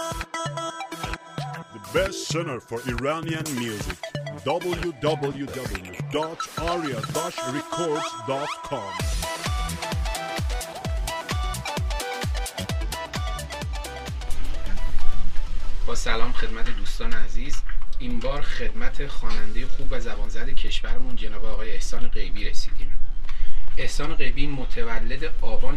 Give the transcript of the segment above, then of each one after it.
The best center for Iranian music. www.aria-records.com. با سلام خدمت دوستان عزیز. این بار خدمت خواننده خوب و زبانزد کشورمون جناب آقای احسان غیبی رسیدیم. احسان غیبی متولد آبان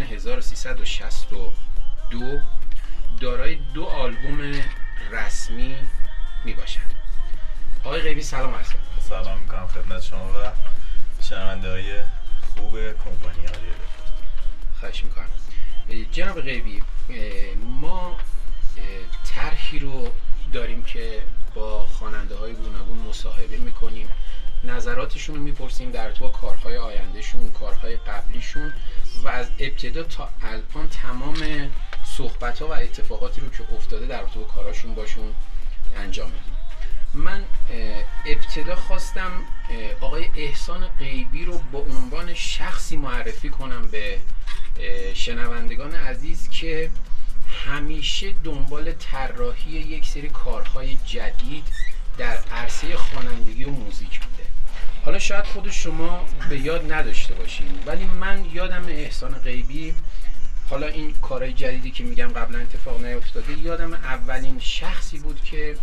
1362 دارای 2 آلبوم رسمی می باشند. آقای غیبی سلام عرض می‌کنم. سلام میکنم خدمت شما و شنونده های خوب کمپانی آریا رکورد. خواهش میکنم. جناب غیبی، ما طرحی رو داریم که با خواننده های گوناگون مصاحبه میکنیم، نظراتشون رو میپرسیم در ارتباط با کارهای آیندهشون، کارهای قبلیشون و از ابتدا تا الان تمام صحبت ها و اتفاقاتی رو که افتاده در ارتباط با کارهاشون باشون انجام میدیم. من ابتدا خواستم آقای احسان غیبی رو به عنوان شخصی معرفی کنم به شنوندگان عزیز که همیشه دنبال طراحی یک سری کارهای جدید در عرصه خوانندگی و موزیک بوده. حالا شاید خود شما به یاد نداشته باشین، ولی من یادم احسان غیبی، حالا این کارهای جدیدی که میگم قبلا اتفاق نیفتاده، یادم اولین شخصی بود که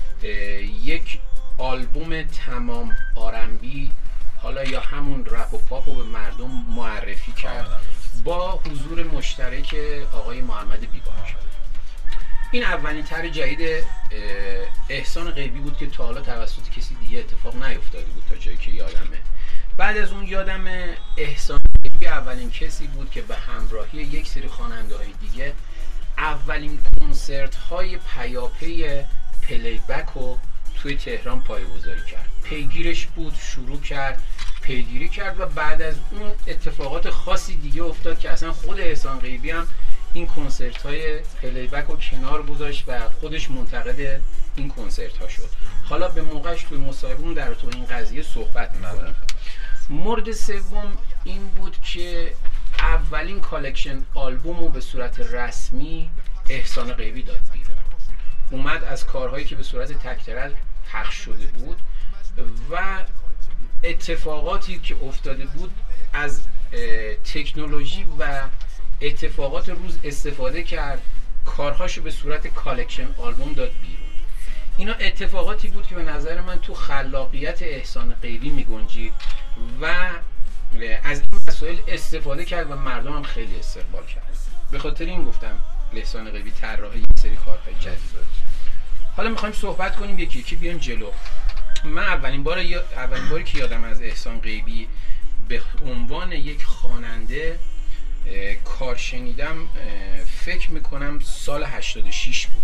یک آلبوم تمام آرنبی، حالا یا همون رپ و پاپ رو به مردم معرفی کرد با حضور مشترک آقای محمد بیباک. این اولین طرح جدید احسان غیبی بود که تا حالا توسط کسی دیگه اتفاق نیفتاده بود تا جایی که یادمه. بعد از اون یادم احسان غیبی اولین کسی بود که به همراهی یک سری خواننده‌های دیگه اولین کنسرت های پیاپی پلی بک رو توی تهران پایه‌گذاری کرد. پیگیرش بود، شروع کرد، پیگیری کرد و بعد از اون اتفاقات خاصی دیگه افتاد که اصلا خود احسان غیبی هم این کنسرت های پلی بک رو کنار گذاشت و خودش منتقد این کنسرت ها شد. حالا به موقعش توی مصاحبه‌مون در تو این قضیه صحبت می‌کنیم. مورد سوم این بود که اولین کالکشن آلبوم رو به صورت رسمی احسان غیبی داد بیرون. اومد از کارهایی که به صورت تک ترک پخش شده بود و اتفاقاتی که افتاده بود از تکنولوژی و اتفاقات روز استفاده کرد، کارهاشو به صورت کالکشن آلبوم داد بیرون. اینا اتفاقاتی بود که به نظر من تو خلاقیت احسان غیبی میگنجید و از این مسائل استفاده کرد و مردم هم خیلی استقبال کرد. به خاطر این گفتم احسان غیبی طراح یک سری کارهای جدید بود. حالا میخوایم صحبت کنیم یکی یکی بیان جلو. من اولین باری که یادم از احسان غیبی به عنوان یک خواننده کار شنیدم فکر میکنم سال 86 بود.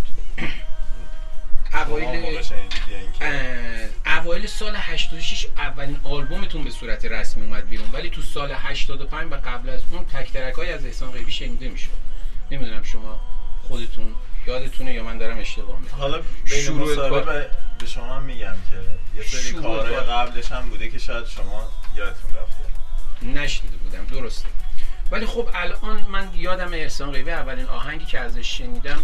اوایل سال 86 اولین آلبومتون به صورت رسمی اومد بیرون، ولی تو سال 85 و قبل از اون تک ترک‌های از احسان غیبی شنیده میشد. نمیدونم شما خودتون یادتونه یا من دارم اشتباه میکنم. حالا بین مصاحبه به شما میگم که یه سری کارهای قبلش هم بوده که شاید شما یادتون رفته نشنیده بودم. درسته. ولی خب الان من یادم احسان غیبی اولین آهنگی که ازش شنیدم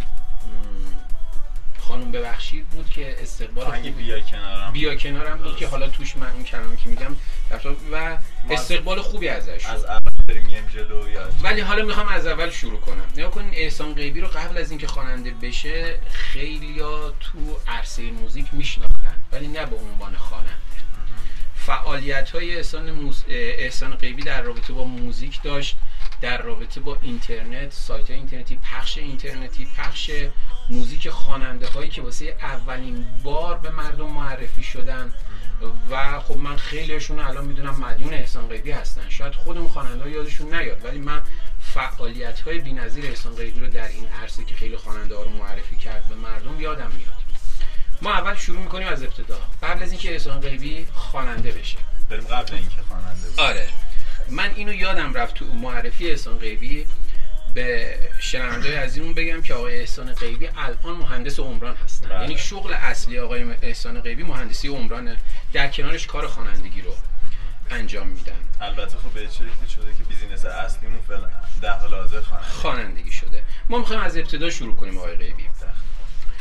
خانم ببخشید بود که استقبال آهنگ بیا کنارم بود که حالا توش من اون کلمه که میگم و استقبال خوبی ازش از اول بریم جلو. ولی حالا میخوام از اول شروع کنم. نگاه کنین احسان غیبی رو قبل از اینکه خواننده بشه خیلیا تو عرصه موزیک میشناختن، ولی نه به عنوان خواننده. فعالیت‌های احسان غیبی در رابطه با موزیک داشت، در رابطه با اینترنت، سایت‌های اینترنتی، پخش اینترنتی، پخش موزیک خواننده هایی که واسه اولین بار به مردم معرفی شدن و خب من خیلیشون الان میدونم مدیون احسان غیبی هستن. شاید خودمون خواننده ها یادشون نیاد، ولی من فعالیت‌های بی‌نظیر احسان غیبی رو در این عرصه که خیلی خواننده ها رو معرفی کرد به مردم یادم میاد. ما اول شروع میکنیم از ابتدا، قبل از اینکه احسان غیبی خواننده بشه. بریم قبل اینکه خواننده بشه. آره، من اینو یادم رفت تو معرفی احسان غیبی به شنونده‌های عزیزمون بگم که آقای احسان غیبی الان مهندس عمران هستن. یعنی شغل اصلی آقای احسان غیبی مهندسی عمرانه، در کنارش کار خوانندگی رو انجام میدن. البته خب به شکلی شده که بیزینس اصلیمون فعلا در حال حاضر خوانندگی شده. ما میخوایم از ابتدا شروع کنیم آقای غیبی.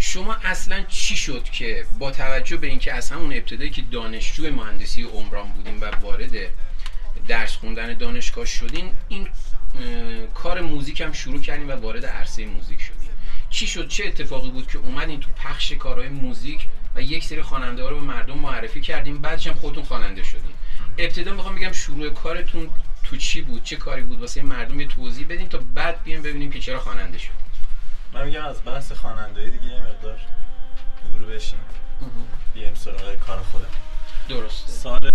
شما اصلا چی شد که با توجه به اینکه از همون ابتدایی که دانشجو مهندسی عمران بودین و وارد درس خوندن دانشگاه شدین، این کار موزیک هم شروع کردین و وارد عرصه موزیک شدین؟ چی شد؟ چه اتفاقی بود که اومدین تو پخش کارهای موزیک و یک سری خواننده ها رو به مردم معرفی کردین، بعدش هم خودتون خواننده شدین؟ ابتدا میخوام بگم شروع کارتون تو چی بود؟ چه کاری بود؟ واسه مردم یه توضیح بدین تا بعد بیایم ببینیم که چرا خواننده شد. من میگم از بحث خوانندگی دیگه یه مقدار دور بشیم، بیایم سراغ کار خودم. درسته. سال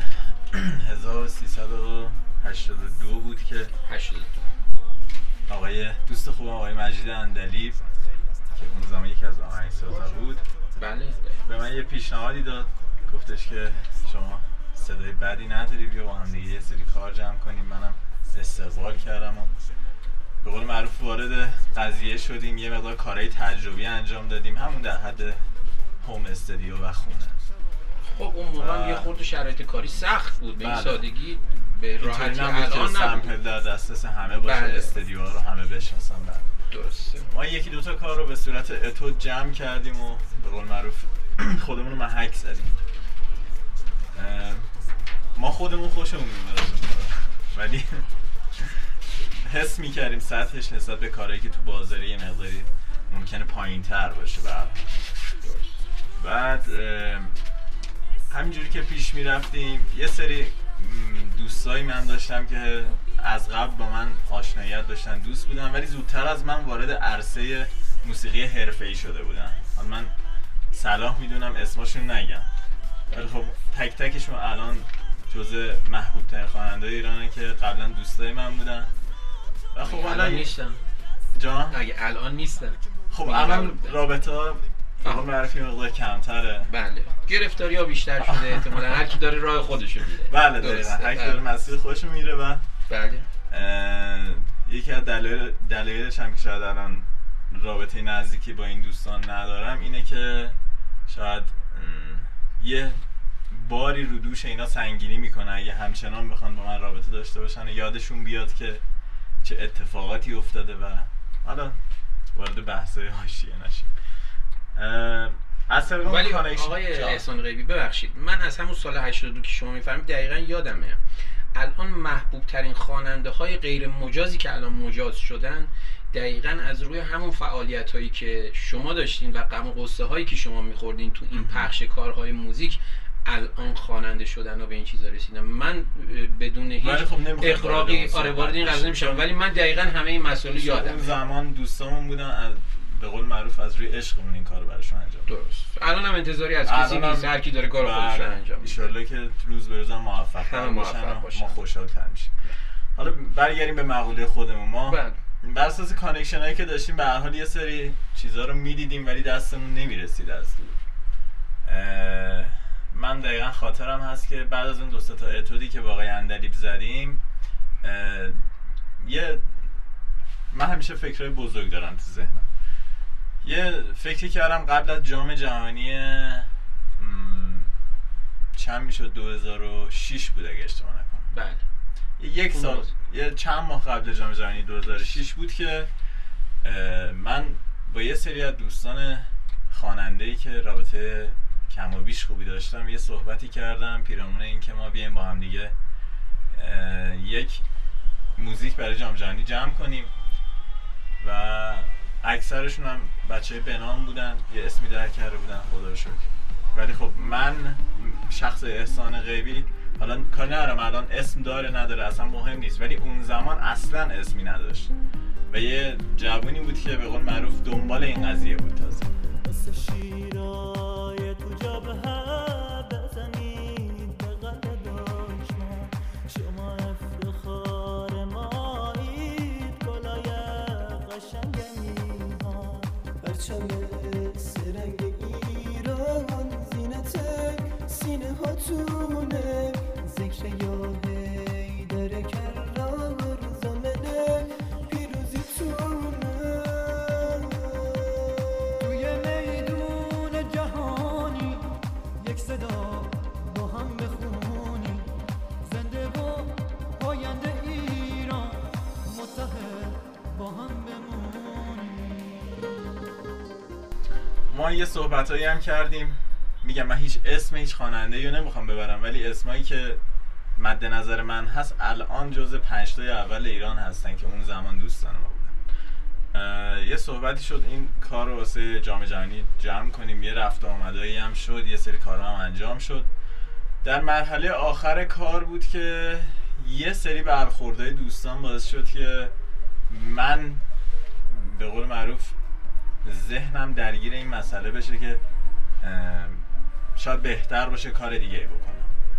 1382 بود که 82 آقای دوست خوبم آقای مجید اندلیب که اون زمان یکی از آهنگسازا بود، بله، به من یه پیشنهادی داد. گفتش که شما صدای بدی نداری، بیا با هم دیگه یه سری کار جمع کنیم. منم استقبال کردم و به قول معروف وارد قضیه شدیم. یه مقدار کارهای تجربی انجام دادیم، همون در حد هوم استودیو و خونه. خب اون موقع یه خورده شرایط کاری سخت بود، به این سادگی به راحتی الان نبود. سمپل در دسترس همه باشه، استودیوها رو همه بشناسن. درسته. ما یکی دوتا کار رو به صورت اتود جمع کردیم و به قول معروف خودمون رو محک زدیم. ما خودمون خوشمون میومد از اون کارا، ولی حس میکردیم سطحش نسبت به کارهایی که تو بازاره یه مقداری ممکنه پایین تر باشه. بعد همینجوری که پیش میرفتیم یه سری دوستایی من داشتم که از قبل با من آشناییت داشتن، دوست بودن، ولی زودتر از من وارد عرصه موسیقی حرفه‌ای شده بودن. من صلاح میدونم اسمشون نگم، ولی خب تک تکشون الان جزء محبوب ترین خواننده ایرانه که قبلا دوستای من بودن. و خب الان نیستن. جان؟ اگه الان نیستن خب الان رابطه ها معرفی مقدار کمتره. بله، گرفتاری ها بیشتر شده احتمالاً، هر کی داره راه خودشو میره. بله دقیقاً، هر کی داره مسیر خودشو میره. و بله یکی از دلایلش هم که شاید الان رابطه نزدیکی با این دوستان ندارم اینه که شاید یه باری رو دوش اینا سنگینی میکنه اگه همچنان بخوان با من رابطه داشته باشن، یادشون بیاد که چه اتفاقاتی افتاده و حالا وارد بحث‌های حاشیه نشیم. ولی آقای احسان غیبی ببخشید، من از همون سال 82 که شما میفرمایید دقیقاً یادمه. الان محبوب ترین خواننده های غیر مجازی که الان مجاز شدن دقیقاً از روی همون فعالیت هایی که شما داشتین و غم و غصه هایی که شما میخوردین تو این پخش کارهای موزیک الان خواننده شدن و به این چیزا رسیدن. من بدون هیچ اغراقی وارد این قضیه نمیشم، ولی من دقیقاً همه این مسائل یادم. اون زمان دوستامون بودن، به قول معروف از روی عشقمون این کارو براشون انجام دادیم. درست. الان هم انتظاری از کسی نیست، هر کی داره کار خودش رو انجام میده. ان شاءالله که روز به روز موفق باشن ما خوشحال‌تر میشیم. حالا برگردیم به مقوله خودمون. ما بر اساس کانکشن هایی که داشتیم به هر حال یه سری چیزا رو میدیدیم ولی دستمون نمیرسید از دور. من دقیقاً خاطرم هست که بعد از اون دو تا اتودی که با آقای اندلیب زدیم، من همیشه فکرای بزرگ دارم تو ذهنم. یه فکری کردم قبل از جام جهانی چند میشد 2006 بود اگه اشتباه نکنم. بله. یک سال یه چند ماه قبل جام جهانی 2006 بود که من با یه سری از دوستان خواننده‌ای که رابطه کم و بیش خوبی داشتم یه صحبتی کردم پیرامون این که ما بیایم با هم دیگه یک موزیک برای جام جهانی جمع کنیم و اکثرشون هم بچه بنام بودن، یه اسمی در کرده بودن خدا رو شکر. ولی خب من شخص احسان غیبی، حالا کار ندارم الان اسم داره نداره اصلا مهم نیست، ولی اون زمان اصلا اسمی نداشت و یه جوونی بود که به قول معروف دنبال این قضیه بود. تازه ما یه صحبتایی هم کردیم. میگم من هیچ خواننده رو نمیخوام ببرم، ولی اسمایی که مد نظر من هست الان جزء 5 تای اول ایران هستن که اون زمان دوستان ما بودن. یه صحبتی شد این کار رو واسه جام جهانی جمع کنیم، یه رفت آمدایی هم شد، یه سری کارها هم انجام شد. در مرحله آخر کار بود که یه سری برخوردهای دوستان باعث شد که من به قول معروف ذهنم درگیر این مسئله بشه که شاید بهتر باشه کار دیگه ای بکنم.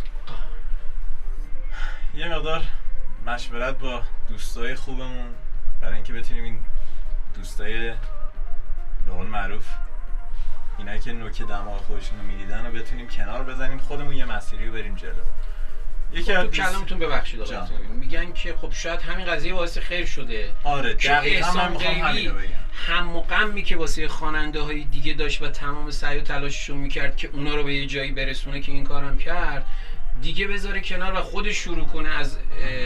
یه مقدار مشورت با دوستای خوبمون برای اینکه بتونیم این دوستای به قول معروف اینایی که نوک دماغ خودشون رو میدیدن رو بتونیم کنار بزنیم، خودمون یه مسیری رو بریم جلو. یکی تو کلامتون ببخشید آقا میگن که خب شاید همین قضیه باعث خیر شده. آره دقیقاً من میخوام همین رو بگم. هم و غمی که واسه خواننده های دیگه داشت و تمام سعی و تلاشش رو میکرد که اونا رو به یه جایی برسونه که این کارم کرد، دیگه بذاره کنار و خودش شروع کنه از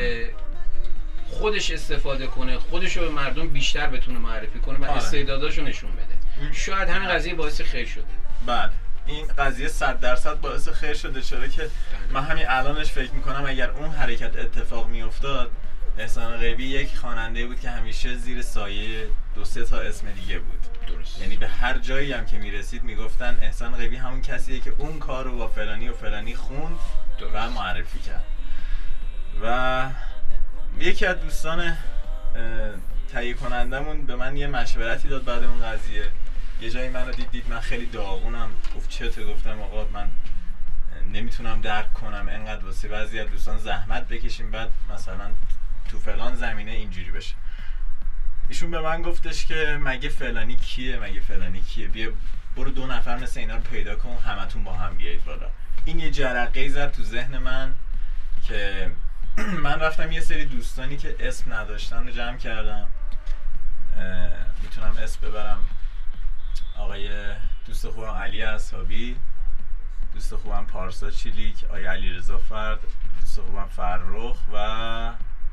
خودش استفاده کنه، خودش رو به مردم بیشتر بتونه معرفی کنه و استعداداشو نشون بده. شاید همین قضیه باعث خیر شده. بله این قضیه 100% باعث خیر شده، چرا که من همین الانش فکر میکنم اگر اون حرکت اتفاق میافتاد، احسان غیبی یک خواننده بود که همیشه زیر سایه 2-3 تا اسم دیگه بود. درست. یعنی به هر جایی هم که میرسید میگفتن احسان غیبی همون کسیه که اون کار رو با فلانی و فلانی خوند و معرفی کرد. و یکی از دوستان تهیه کنندمون به من یه مشورتی داد بعد اون قضیه. یه جایی منو دید من خیلی داغونم، گفت چته؟ گفتم آقا من نمیتونم درک کنم انقدر واسه بعضی از دوستان زحمت بکشیم بعد مثلا تو فلان زمینه اینجوری بشه. ایشون به من گفتش که مگه فلانی کیه بیا برو 2 نفر مثل اینا رو پیدا کن، همتون با هم بیایید بالا. این یه جرقه‌ای زد تو ذهن من که من رفتم یه سری دوستانی که اسم نداشتن رو جمع کردم. میتونم اسم ببرم، آقای دوست خوبم علی اصحابی، دوست خوبم پارسا چیلیک، آقای علیرضا فرد، دوست خوبم فرخ و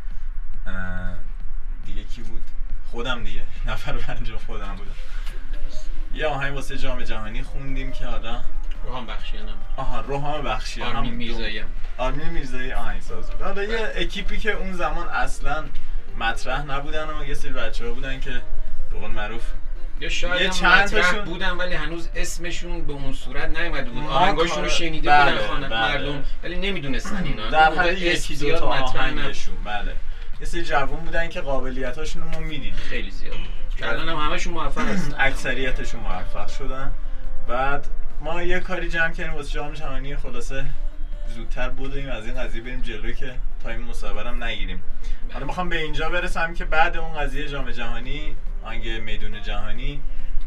دیگه کی بود؟ خودم دیگه، نفر 5 خودم بودم. یه آهنگ واسه جام جهانی خوندیم که حالا روحان بخشیانم. روحان بخشیان، آرمین میرزایی آهنگساز بود. حالا یه اکیپی که اون زمان اصلا مطرح نبودن و یه سری بچه‌ها بودن که به قول معروف یا شاید چند تاشون بودن ولی هنوز اسمشون به اون صورت نیومده بود. آهنگاشون رو شنیده بودن مردم ولی نمیدونستن اینا. در حال 1-2 تا آهنگشون بله. یه سری جوون بودن که قابلیتاشون رو ما میدیدیم. خیلی زیاد. الان هم همشون موفق هستن. اکثریتشون موفق شدن. بعد ما یه کاری جمع کردیم واسه جام جهانی، خلاصه زودتر بودیم از این قضیه بریم جلو که تایم مسابقه هم نگیریم. حالا میخوام به اینجا برسم که بعد اون قضیه جام جهانی، آهنگ میدون جهانی،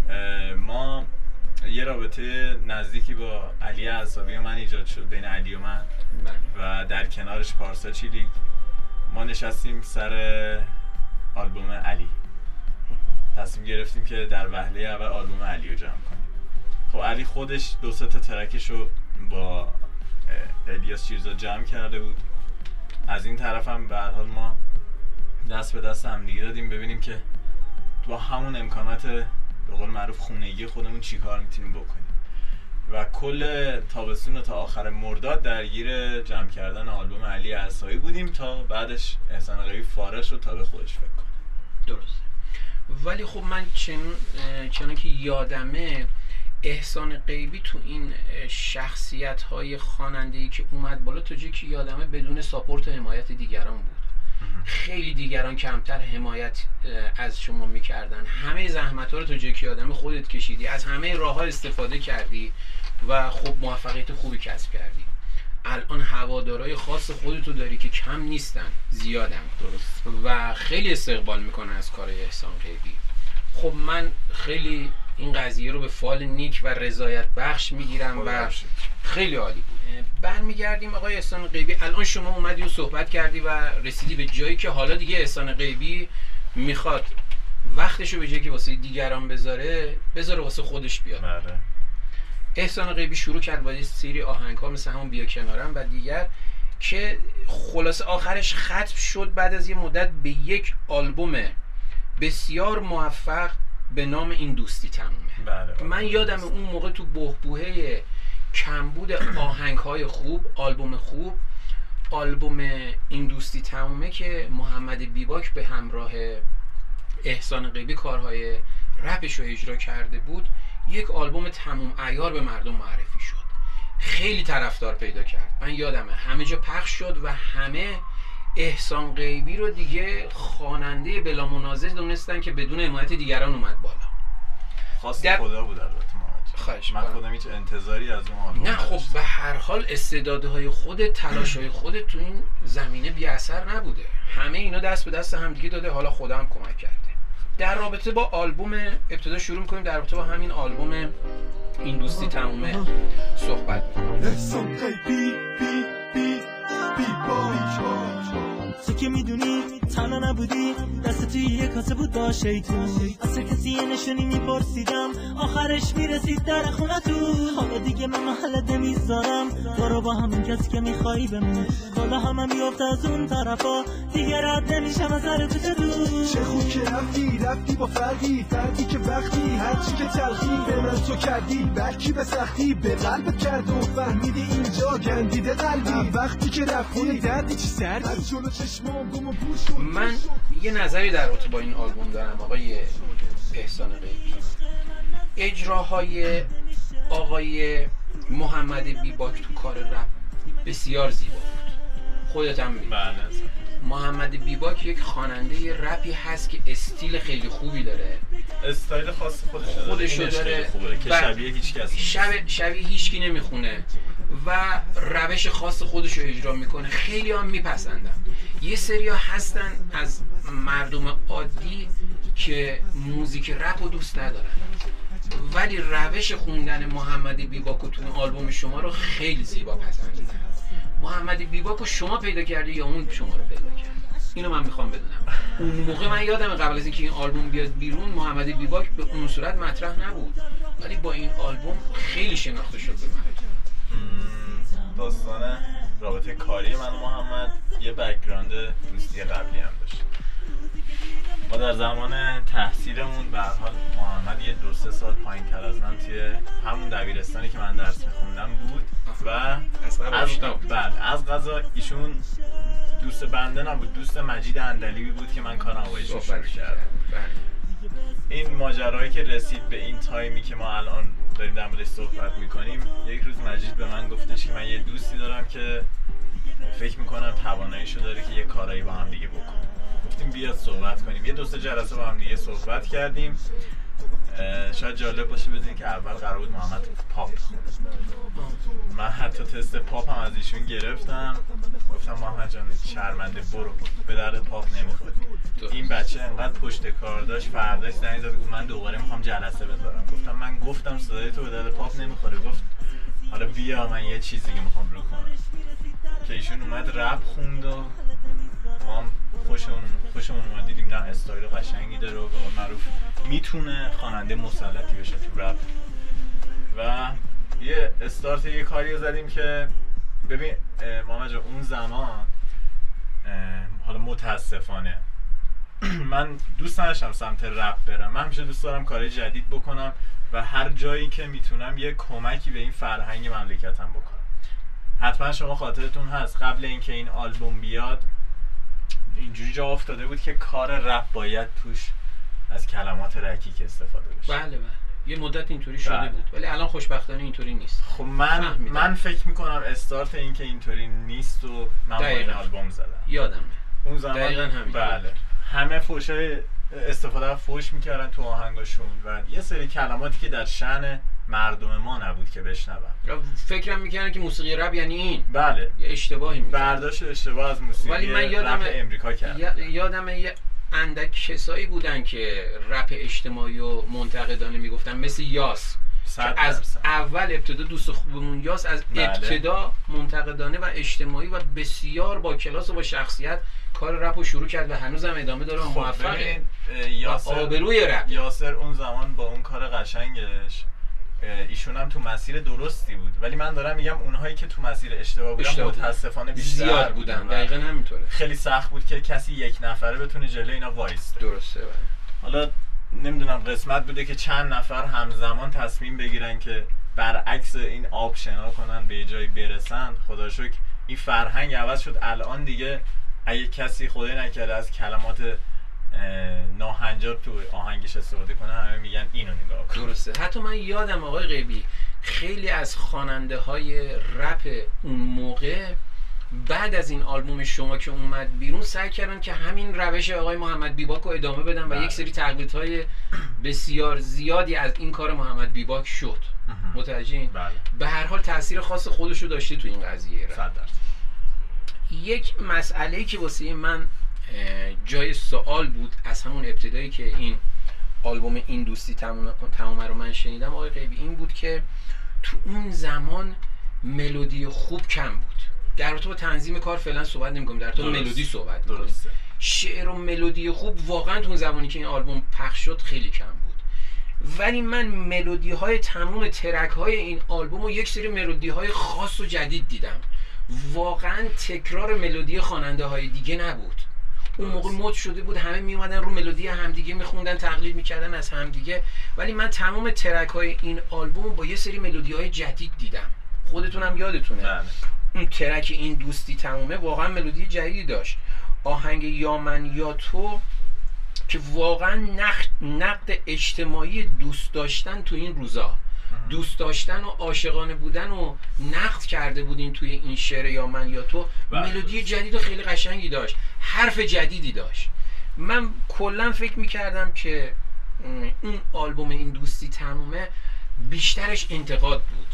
ما یه رابطه نزدیکی با علی اعصابی و من ایجاد شد بین علی و من و در کنارش پارسا چیلیک. ما نشستیم سر آلبوم علی، تصمیم گرفتیم که در وهله اول آلبوم علی رو جمع کنیم. خب علی خودش 2-3 تا ترکش رو با الیاس شیرزاد جمع کرده بود. از این طرف هم به هر حال ما دست به دست هم دیگه دادیم ببینیم که با همون امکانات به قول معروف خونگی خودمون چی کار میتونیم بکنیم و کل تابستون تا آخر مرداد درگیر جمع کردن آلبوم علی اعصایی بودیم تا بعدش احسان غیبی فارغ شد تا به خودش فکر کنه. درسته. ولی خب من چنان که یادمه احسان غیبی تو این شخصیت‌های خواننده‌ای که اومد بالا تا جایی که یادمه بدون ساپورت و حمایت دیگران بود. خیلی دیگران کمتر حمایت از شما میکردن. همه زحمت‌ها رو تا جایی که یادمه خودت کشیدی، از همه راه‌ها استفاده کردی و خب موفقیت خوبی کسب کردی. الان هوادارهای خاص خودتو داری که کم نیستن، زیادن. درست. و خیلی استقبال میکنن از کار احسان غیبی. خب من خیلی این قضیه رو به فال نیک و رضایت بخش میگیرم و خیلی عالی بود. برمیگردیم آقای احسان غیبی، الان شما اومدی و صحبت کردی و رسیدی به جایی که حالا دیگه احسان غیبی میخواد وقتشو به جایی که واسه دیگران بذاره واسه خودش بیاد. بله. احسان غیبی شروع کرد با یه سری آهنگ‌ها مثل همون بیا کنارم و دیگر که خلاصه آخرش ختم شد بعد از یه مدت به یک آلبوم بسیار موفق به نام این دوستی تمومه. بله. من یادم اون موقع تو بحبوحه کمبود آهنگ‌های خوب، آلبوم خوب، آلبوم این دوستی تمومه که محمد بیباک به همراه احسان غیبی کارهای رپش رو اجرا کرده بود، یک آلبوم تموم عیار به مردم معرفی شد. خیلی طرفدار پیدا کرد. من یادمه همه جا پخش شد و همه احسان غیبی رو دیگه خواننده بلا منازع دونستن که بدون حمایت دیگران اومد بالا. خواست خدا بود البته. خواهش من خودم هیچ انتظاری از اون آلبوم نه خب به هر حال استعدادهای خودت، تلاشهای خودت تو این زمینه بی اثر نبوده. همه اینا دست به دست هم دیگه داده، حالا خدا هم کمک کرده. در رابطه با آلبوم ابتدا شروع می‌کنیم، در رابطه با همین آلبوم این دوستی تمومه صحبت می‌کنیم. تو که میدونی تنها نبودی، دست توی یه کاسه بود با شیطون، اصلا کسی یه نشونی میپرسیدم، آخرش میرسید در خونه تو. حالا دیگه من محلت نمیذارم، برو با همون کسی که میخوایی بمون، کلا همه میافته از اون طرفا، دیگه رد نمیشم از هر تو دور. چه خوب که رفتی با فردی که وقتی هرچی که تلخی به من تو کردی، بلکی به سختی به قلبت کرد و فهمیدی اینجا گندیده قلبی. وقتی که رفتی دردی چی سردی، من یه نظری در رابطه با این آلبوم دارم آقای احسان غیبی. اجراهای آقای محمد بیباک تو کار رپ بسیار زیبا بود. خودت هم می‌دونی. بله. محمد بیباک یک خواننده رپی هست که استیل خیلی خوبی داره، استایل خاص خودشو داره خوبه که شبیه هیچ کس شبیه هیچکی نمیخونه و روش خاص خودش رو اجرا میکنه. خیلی هم میپسندن. یه سریا هستن از مردم عادی که موزیک رپ رو دوست ندارن، ولی روش خوندن محمد بیباک تو آلبوم شما رو خیلی زیبا پسندیدن. محمد بیباک رو شما پیدا کردی یا اون شما رو پیدا کرد؟ اینو من میخوام بدونم. اون موقع من یادم قبل از اینکه این آلبوم بیاد بیرون محمد بیباک به اون صورت مطرح نبود، ولی با این آلبوم خیلی شناخته شد به من. داستان رابطه کاری من و محمد یه بک‌گراند دوستی قبلی هم داشت. ما در زمان تحصیلمون به هر حال محمد یه 2-3 سال پایین‌تر از من توی همون دبیرستانی که من درس می‌خوندم بود و از قضا ایشون دوست بنده نبود، دوست مجید اندلیبی بود که من کارم با ایشون شروع کردم. این ماجرایی که رسید به این تایمی که ما الان داریم در موردش صحبت میکنیم، یک روز مجید به من گفتش که من یه دوستی دارم که فکر میکنم تواناییشو داره که یه کارایی با هم دیگه بکنیم. گفتیم بیاد صحبت کنیم. یه 2-3 جلسه با هم دیگه صحبت کردیم. شاید جالب باشه بدونید که اول قرار بود محمد پاپ بخونه. من حتی تست پاپ هم از ایشون گرفتم. گفتم محمد جان شرمنده برو، به درد پاپ نمیخوری. این بچه انقدر پشت کار داشت، فرداش زنگ زد گفت من دوباره میخوام جلسه بذارم. گفتم من گفتم صدای تو به درد پاپ نمیخوره. گفت حالا بیا من یه چیزی که میخوام رو کنم. که ایشون اومد رپ خوند و ما هم خوشمون اومد، دیدیم نه استایل قشنگی داره و به قول معروف میتونه خواننده مسلطی بشه تو رپ. و یه استارت یه کاری زدیم که ببین محمد جان اون زمان حالا متاسفانه من دوست نداشتم سمت رپ برم. من همیشه دوست دارم کارهای جدید بکنم و هر جایی که میتونم یه کمکی به این فرهنگ مملکتم بکنم. حتما شما خاطرتون هست قبل اینکه این آلبوم بیاد اینجوری جا افتاده بود که کار رپ باید توش از کلمات رکیک استفاده بشه. بله یه مدت اینطوری شده بود، ولی الان خوشبختانه اینطوری نیست. خب من فکر میکنم استارت این که اینطوری نیست و من با این آلبوم زدم. یادمه اون زمان دقیقاً همین. بله همه فوشای استفاده از فوش میکردن تو آهنگاشون و یه سری کلماتی که در شأن مردم ما نبود که بشنون. فکرم میکردن که موسیقی رپ یعنی این. بله یه اشتباهی میکنن. برداشت اشتباه از موسیقی ولی من رپ امریکا کردن. یادمه یه اندک کسایی بودن که رپ اجتماعی و منتقدانه میگفتن، مثل یاس که از اول ابتدا دوست خوبمون یاس از ابتدا منتقدانه و اجتماعی و بسیار با کلاس و با شخصیت کار رپ رو شروع کرد و هنوزم ادامه داره و موفقه. آبروی رپ یاسر اون زمان با اون کار قشنگش ایشون هم تو مسیر درستی بود، ولی من دارم میگم اونهایی که تو مسیر اشتباه بودن متاسفانه بیشتر زیاد بودن. دقیقاً همینطوره. خیلی سخت بود که کسی یک نفره بتونه جلوی اینا وایسته. درسته. حالا نمیدونم قسمت بوده که چند نفر همزمان تصمیم بگیرن که برعکس این آب شنا کنن به یه جایی برسن. خدا شکر این فرهنگ عوض شد. الان دیگه اگه کسی خدای نکرده از کلمات ناهنجار تو آهنگش استفاده کنه همه میگن اینو نگاه کن. درسته. حتی من یادم آقای غیبی خیلی از خواننده های رپ اون موقع بعد از این آلبوم شما که اومد بیرون سعی کردن که همین روش آقای محمد بیباک رو ادامه بدن و یک سری تقلیدهای بسیار زیادی از این کار محمد بیباک شد. متوجهین؟ بله. به هر حال تاثیر خاص خودش رو داشته تو این قضیه. 100%. یک مسئله‌ای که واسه من جای سوال بود از همون ابتدایی که این آلبوم این دوستی تمومه رو من شنیدم آقای غیبی این بود که تو اون زمان ملودی خوب کم بود. در رابطه با تنظیم کار فعلا صحبت نمی‌کنم، در رابطه با ملودی صحبت می‌کنیم. شعر و ملودی خوب واقعا تو اون زمانی که این آلبوم پخش شد خیلی کم بود. ولی من ملودی‌های تمام ترک‌های این آلبوم و یک سری ملودی‌های خاص و جدید دیدم. واقعا تکرار ملودی خواننده‌های دیگه نبود. اون موقع مد شده بود همه می اومدن رو ملودی همدیگه میخوندن تقلید میکردن از همدیگه، ولی من تمام ترک‌های این آلبوم با یه سری ملودی‌های جدید دیدم. خودتونم یادتونه اون ترک این دوستی تمومه واقعا ملودی جدیدی داشت. آهنگ یا من یا تو که واقعا نقد اجتماعی دوست داشتن تو این روزا، دوست داشتن و عاشقانه بودن و نقد کرده بودین توی این شعر یا من یا تو. ملودی جدید و خیلی قشنگی داشت، حرف جدیدی داشت. من کلا فکر میکردم که اون آلبوم این دوستی تمومه بیشترش انتقاد بود،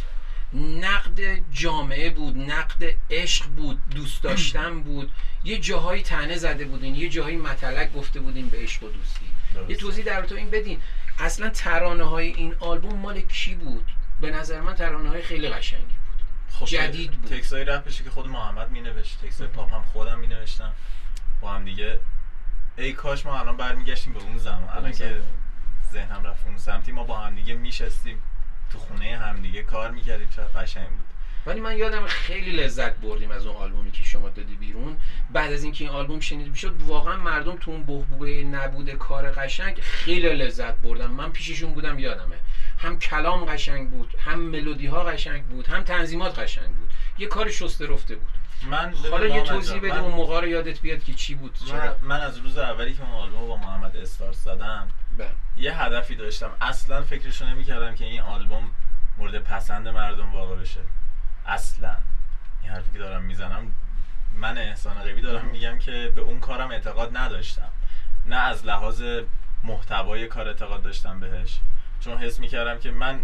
نقد جامعه بود، نقد عشق بود، دوست داشتن بود. یه جاهایی طعنه زده بودین، یه جاهایی مطلق گفته بودین به عشق و دوستی. یه توضیح در تو این بدین اصلا ترانه های این آلبوم مال کی بود؟ به نظر من ترانه های خیلی قشنگی بود. خب جدید بود. تکست های رپشی که خود محمد می نوشت، تکست های پاپ هم خودم می نوشتم با هم دیگه. ای کاش ما الان برمیگشتیم به اون زمان. الان که ذهنم رفت اون سمتی، ما با هم دیگه میشستیم تو خونه هم دیگه کار میکردیم، چقدر قشنگ بود. ولی من یادم خیلی لذت بردیم از اون آلبومی که شما دادی بیرون. بعد از اینکه این آلبوم شنیده میشد واقعا مردم تو اون بحبوحه نبوده کار قشنگ خیلی لذت بردن. من پیششون بودم یادمه، هم کلام قشنگ بود، هم ملودی ها قشنگ بود، هم تنظیمات قشنگ بود. یه کار شسته رفته بود. حالا یه توضیح بده اون موقع رو یادت بیاد که چی بود. من از روز اولی که اون آلبوم با محمد استارت زدم یه هدفی داشتم. اصلا فکرشو نمی‌کردم که این آلبوم مورد پسند مردم واقع بشه. اصلا این حرفی که دارم میزنم من احسان غیبی دارم میگم که به اون کارم اعتقاد نداشتم، نه از لحاظ محتوای کار اعتقاد داشتم بهش، چون حس میکردم که من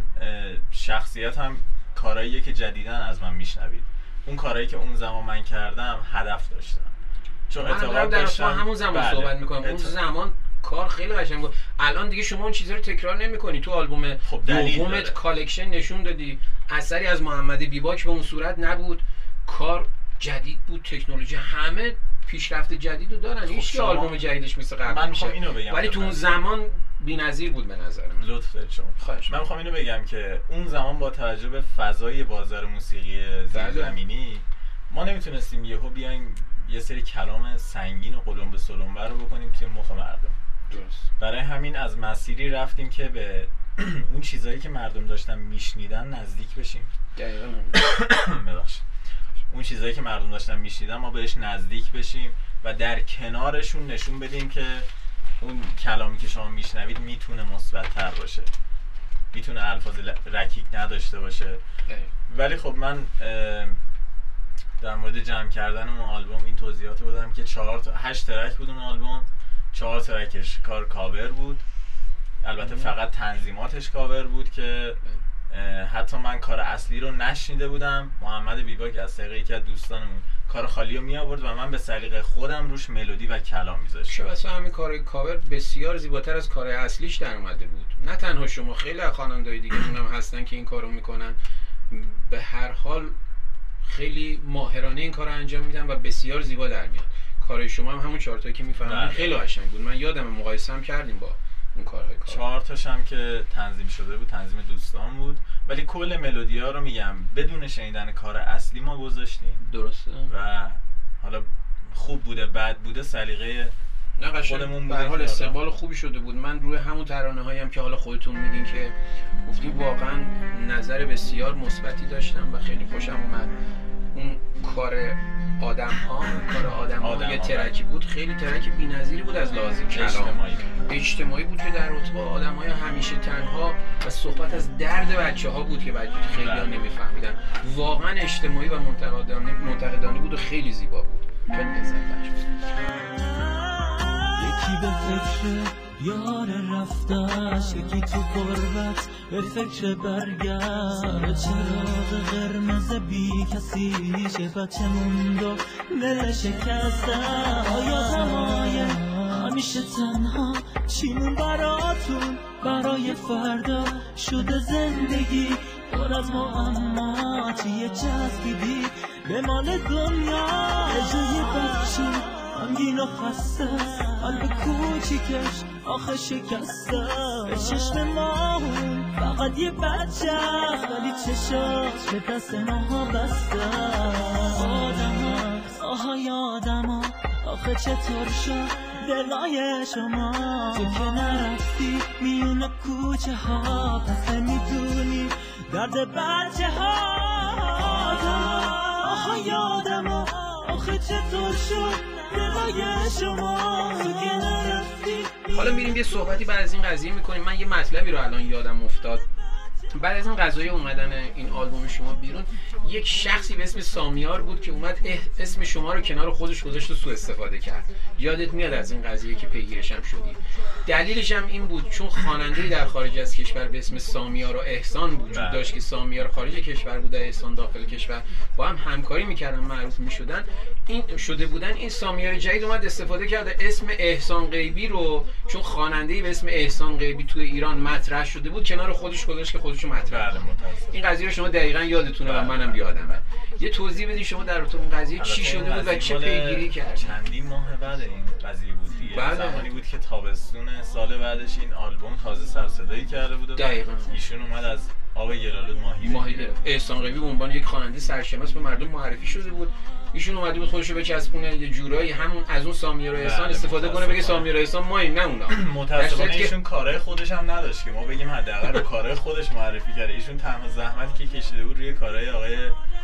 شخصیتم کارهاییه که جدیدن از من میشنوید. اون کارهایی که اون زمان من کردم هدف داشتم، چون اعتقاد داشتم. همون زمان صحبت میکنم. اون زمان کار خیلی قشنگ بود. الان دیگه شما اون چیزا رو تکرار نمی‌کنی. تو آلبوم دومت کالکشن نشون دادی اثری از محمد بیباک به اون صورت نبود. کار جدید بود، تکنولوژی، همه پیشرفت جدیدو دارن. هیچ آلبوم جدیدش مثل قبل من میخوام اینو بگم، ولی تو اون زمان بی‌نظیر بود به نظر من. لطف دارید شما. من میخوام اینو بگم که اون زمان با توجه به فضای بازار موسیقی زیرزمینی ما نمیتونستیم یهو بیایم یه سری کلام سنگین و قلم به سلمبر رو بکنیم توی مخ مردم. درست. برای همین از مسیری رفتیم که به اون چیزایی که مردم داشتن میشنیدن نزدیک بشیم. دقیقاً. ببخشید. اون چیزایی که مردم داشتن میشنیدن ما بهش نزدیک بشیم و در کنارشون نشون بدیم که اون کلامی که شما میشنوید میتونه مثبت‌تر باشه، میتونه الفاظ رکیک نداشته باشه. ولی خب من در مورد جمع کردن اون آلبوم این توضیحات رو بدم که 8 ترک بود اون آلبوم. 4 ترکش کار کاور بود، البته فقط تنظیماتش کاور بود که حتی من کار اصلی رو نشنیده بودم. محمد بیباک از طریق یکی از دوستانمون کار خالی رو می آورد و من به سلیقه خودم روش ملودی و کلام میذاشتم. واسه همین کار کاور بسیار زیباتر از کار اصلیش در اومده بود. نه تنها شما، خیلی از خواننده‌های دیگه هم هستن که این کارو میکنن. به هر حال خیلی ماهرانه این کارو انجام میدن و بسیار زیبا در میاد. کارهای شما هم همون 4 تایی که میفهمید خیلی قشنگ بود. من یادم مقایسه هم کردیم با اون کارهای 4 تاش هم که تنظیم شده بود، تنظیم دوستان بود، ولی کل ملودی‌ها رو میگم بدون شنیدن کار اصلی ما گذاشتیم. درسته. و حالا خوب بوده بد بوده سلیقه نه قشنگ خودمون به هر حال بودیم. استقبال خوبی شده بود. من روی همون ترانه‌هایی هم که حالا خودتون میگین که گفتیم واقعا نظر بسیار مثبتی داشتم و خیلی خوشم اومد. اون کار آدم‌ها یه ترکی بود، خیلی ترک بی‌نظیری بود از لحاظ کلام، اجتماعی بود که در رابطه با آدم‌های همیشه تنها و صحبت از درد بچه‌ها بود که خیلی‌ها نمی‌فهمیدن. واقعا اجتماعی و منتقدانه بود و خیلی زیبا بود. خیلی لذت بخش بود. یکی به فکر یار رفتش، یکی تو غربت به فکر برگشت. سر چراغ قرمز بی کسی شه بچه موند و دل شکسته. آیا زمای همیشه تنها چیمون براتون برای فردا شده زندگی پر از معما. چیه چسبیدی به مال دنیا به جای بچه غمگین و خسته، قلب کوچیکش آخه شکسته. به چشم ما فقط یه بچه است ولی چشاش به دست ماها بسته. آهای آدم ها آخه چطور شد دلای شما؟ تو که نرفتی میون کوچه ها پس میدونی درد بچه ها. آهای آدم ها آخه چطور شد حالا میریم یه صحبتی بعد از این قضیه میکنیم. من یه مطلبی رو الان یادم افتاد. بعد از این قضیه اومدن این آلبوم شما بیرون، یک شخصی به اسم سامیار بود که اومد اسم شما رو کنار خودش گذاشت و سوء استفاده کرد. یادت میاد از این قضیه که پیگیرش هم شدی؟ دلیلش هم این بود چون خواننده‌ای در خارج از کشور به اسم سامیار و احسان وجود داشت که سامیار خارج کشور بود و احسان داخل کشور، با هم همکاری میکردن، معروف میشدن. این سامیار جدید اومد استفاده کرده اسم احسان غیبی رو، چون خواننده‌ای به اسم احسان غیبی توی ایران مطرح شده بود، کنار خودش گذاشت که خودشو مطرح کنه. این قضیه رو شما دقیقاً یادتونه و منم یادمه. یه توضیح بدید شما در اون قضیه چی شده بود و چه پیگیری کرد؟ چندین ماه بعد این قضیه بود دیگه. زمانی بود که تابستون سال بعدش این آلبوم تازه سرصدایی کرده بود. دقیقاً ایشون اومد از آب گلالود ماهی گرفت. احسان غیبی به عنوان یک خواننده سرشناس به مردم معرفی شده بود. ایشون اومده بود خودشو بچسبونه یه جورایی همون از اون سامیار و احسان استفاده کنه، بگه سامیار و احسان ماییم، نه اونا. متأسفانه ایشون کارهای خودش هم نداشت که ما بگیم حداقل رو کارهای خودش معرفی کرده. ایشون تنها زحمتی که کشیده بود روی کارهای آقای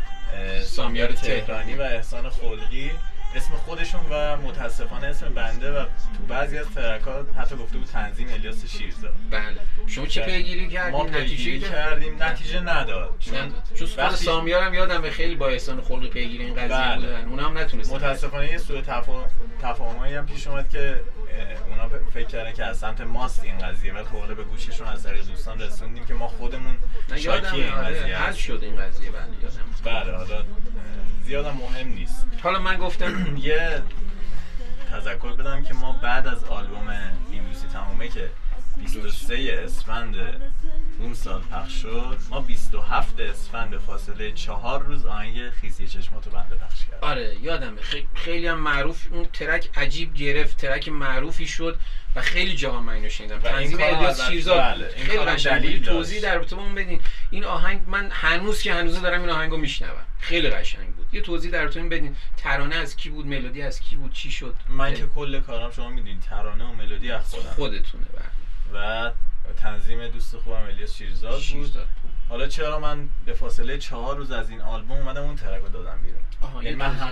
سامیار تهرانی و احسان خلقی، اسم خودشون و متاسفانه اسم بنده، و تو بعضی از ترک‌ها حتی گفته بود تنظیم الیاس شیرزاد. بله. شما چه پیگیری کردیم؟ ما پیگیری کردیم، نتیجه نداد. چون خود سامیار هم یادم به خیلی با احسان خلقی پیگیری این قضیه بودن، اونا هم نتونستن. متاسفانه یه سوء تفاهمایی هم پیش اومد که اونا فکر کردن که از سمت ماست این قضیه، ولی خب به گوششون از طریق دوستان رسوندیم که ما خودمون شاکی این قضیه حل شد این قضیه. بله یادم. بله حالا زیادم مهم نیست. حالا من گفتم یه تذکر بدم که ما بعد از آلبوم این دوستی تمومه که 23 اسفند اون سال پخش شد، ما 27 اسفند فاصله 4 روز آهنگ خیسی چشماتو بنده پخش کردیم. آره یادمه. خیلی هم معروف اون ترک، عجیب گرفت، ترک معروفی شد و خیلی جاها من اینو شنیدم. تنظیم الیاس شیرزاد. خیلی قشنگ. توضیح در رابطه با اون بدین. این آهنگ من هنوز دارم این آهنگو میشنوم. خیلی قشنگ بود. یه توضیح در رابطه بدین. ترانه از کی بود؟ ملودی از کی بود؟ چی شد؟ من که کل کارم شما میدونید ترانه و ملودی از خودتونه. و تنظیم دوست خوبم الیاس شیرزاد بود. حالا چرا من به فاصله 4 روز از این آلبوم اومدم اون ترک رو دادم بیرون؟ یعنی من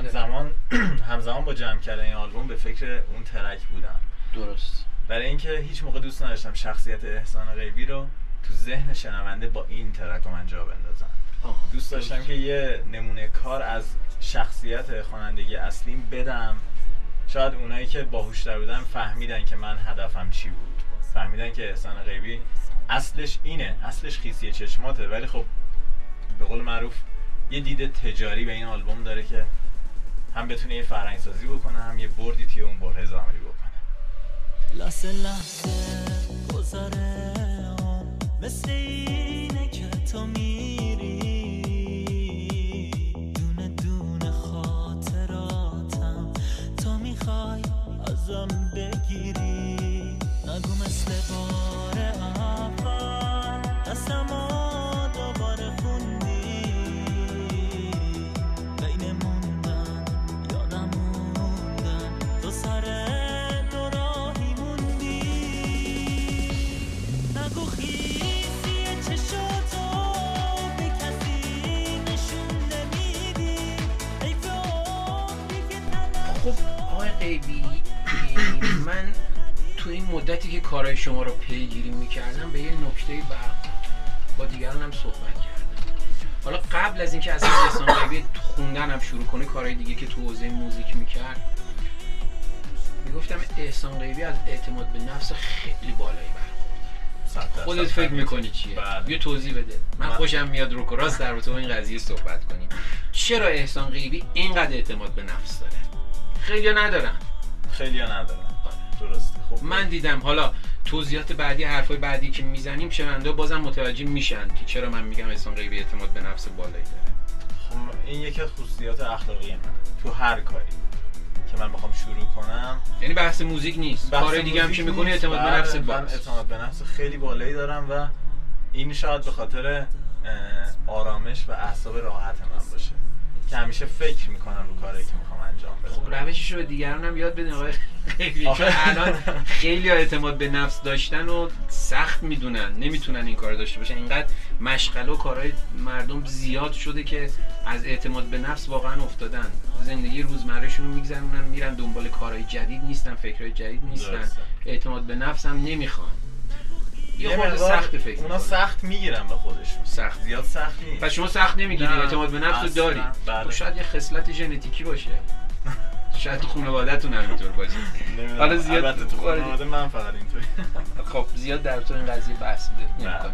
همزمان با جمع کردن این آلبوم به فکر اون ترک بودم. درست. برای اینکه هیچ موقع دوست نداشتم شخصیت احسان غیبی رو تو ذهن شنونده با این ترک رو من جا بندازم. دوست داشتم که یه نمونه کار از شخصیت خوانندگی اصلیم بدم. شاید اونایی که باهوش‌تر بودن فهمیدن که من هدفم چی بود، فهمیدن که احسان غیبی اصلش اینه، اصلش خیسی چشماته، ولی خب به قول معروف یه دید تجاری به این آلبوم داره که هم بتونه یه فرهنگ‌سازی بکنه، هم یه بردی توی اون برهه عملی بکنه. لحظه لحظه گذره مثل اینه که تو میری، دونه دونه خاطراتم تو میخوای ازم بگیری. نگو مثل بار اول دستمو دوباره خوندی، بین موندن یادم موندن دو سر دور آقای غیبی، من تو این مدتی که کارهای شما رو پیگیری میکردم به یه نکته برخورد، با دیگران هم صحبت کردم. حالا قبل از اینکه اصلا احسان غیبی خوندن هم شروع کنه، کارهای دیگه که تو حوزه موزیک میکرد، میگفتم احسان غیبی از اعتماد به نفس خیلی بالایی برخورد. خودت فکر میکنی چیه؟ یه توضیح بده. من خوشم میاد رو راست در رابطه با این قضیه صحبت کنیم. چرا احسان غیبی اینقدر اعتماد به نفس داره؟ خیلیا ندارن. درسته. خب من دیدم، حالا توضیحات بعدی، حرفای بعدی که میزنیم شنونده بازم متوجه میشن که چرا من میگم احسان غیبی اعتماد به نفس بالایی داره. خب این یکی از خصوصیات اخلاقی من تو هر کاری که من بخوام شروع کنم. یعنی بحث موزیک نیست، کار دیگه هم که میکنی اعتماد به نفس من اعتماد به نفس خیلی بالایی دارم و این شاید به خاطر آرامش و اعصاب راحت من باشه که همیشه فکر میکنم رو کاری که میخوام انجام بدم. خب روشش رو به دیگران هم یاد بدین آقای غیبی، چون الان خیلی اعتماد به نفس داشتن و سخت میدونن، نمیتونن این کار داشته باشن. اینقدر مشغله و کارهای مردم زیاد شده که از اعتماد به نفس واقعا افتادن، زندگی روزمرهشون رو میگذرونن، میرن دنبال کارهای جدید نیستن، فکرهای جدید نیستن، اعتماد به نفس هم نمیخوان. یه خورده سخت فکر اونا سخت میگیرن به خودشون، سخت زیاد سخت نیست. پس شما سخت نمیگیری، اعتماد به نفس رو داری. خب شاید یه خصلت ژنتیکی باشه، شاید تو خانواده‌تون همینطور باشه. حالا زیاد تو خانواده من فقط اینطوری. خب زیاد در تو این قضیه بحث نمی‌کنم.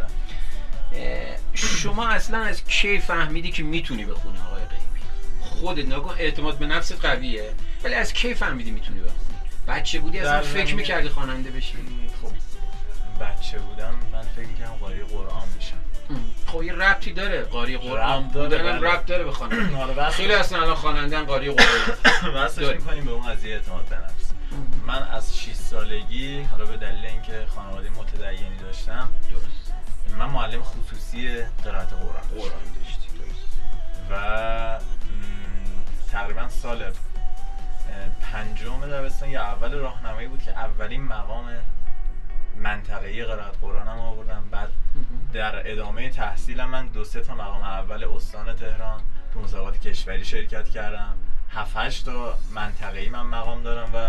شما اصلا از کی فهمیدی که میتونی بخونی آقای غیبی؟ خودت نگاه، اعتماد به نفست قویه، ولی از کی فهمیدی میتونی بخونی؟ بچه بودی اصلا فکر می‌کردی خواننده بشی؟ خب بچه بودم من فکر می‌کردم قاری قرآن میشم. خب یه ربطی داره، قاری قرآن بودن ربط داره به خواننده. خیلی اصلا الان خواننده‌ان قاری قرآن. واسه می‌کنیم به اون قضیه اعتماد به نفس. من از 6 سالگی، حالا به دلیل اینکه خانواده متدینی داشتم، درست، من معلم خصوصی قرائت قرآن داشتم و تقریبا سال پنجم دبستان یا اول راهنمایی بود که اولین مقام منطقه‌ای قرائت قرآنم آوردم. بعد در ادامه تحصیلم من 2-3 تا مقام اول استان تهران تو مسابقات کشوری شرکت کردم. 7-8 تا منطقه‌ای من مقام دارم و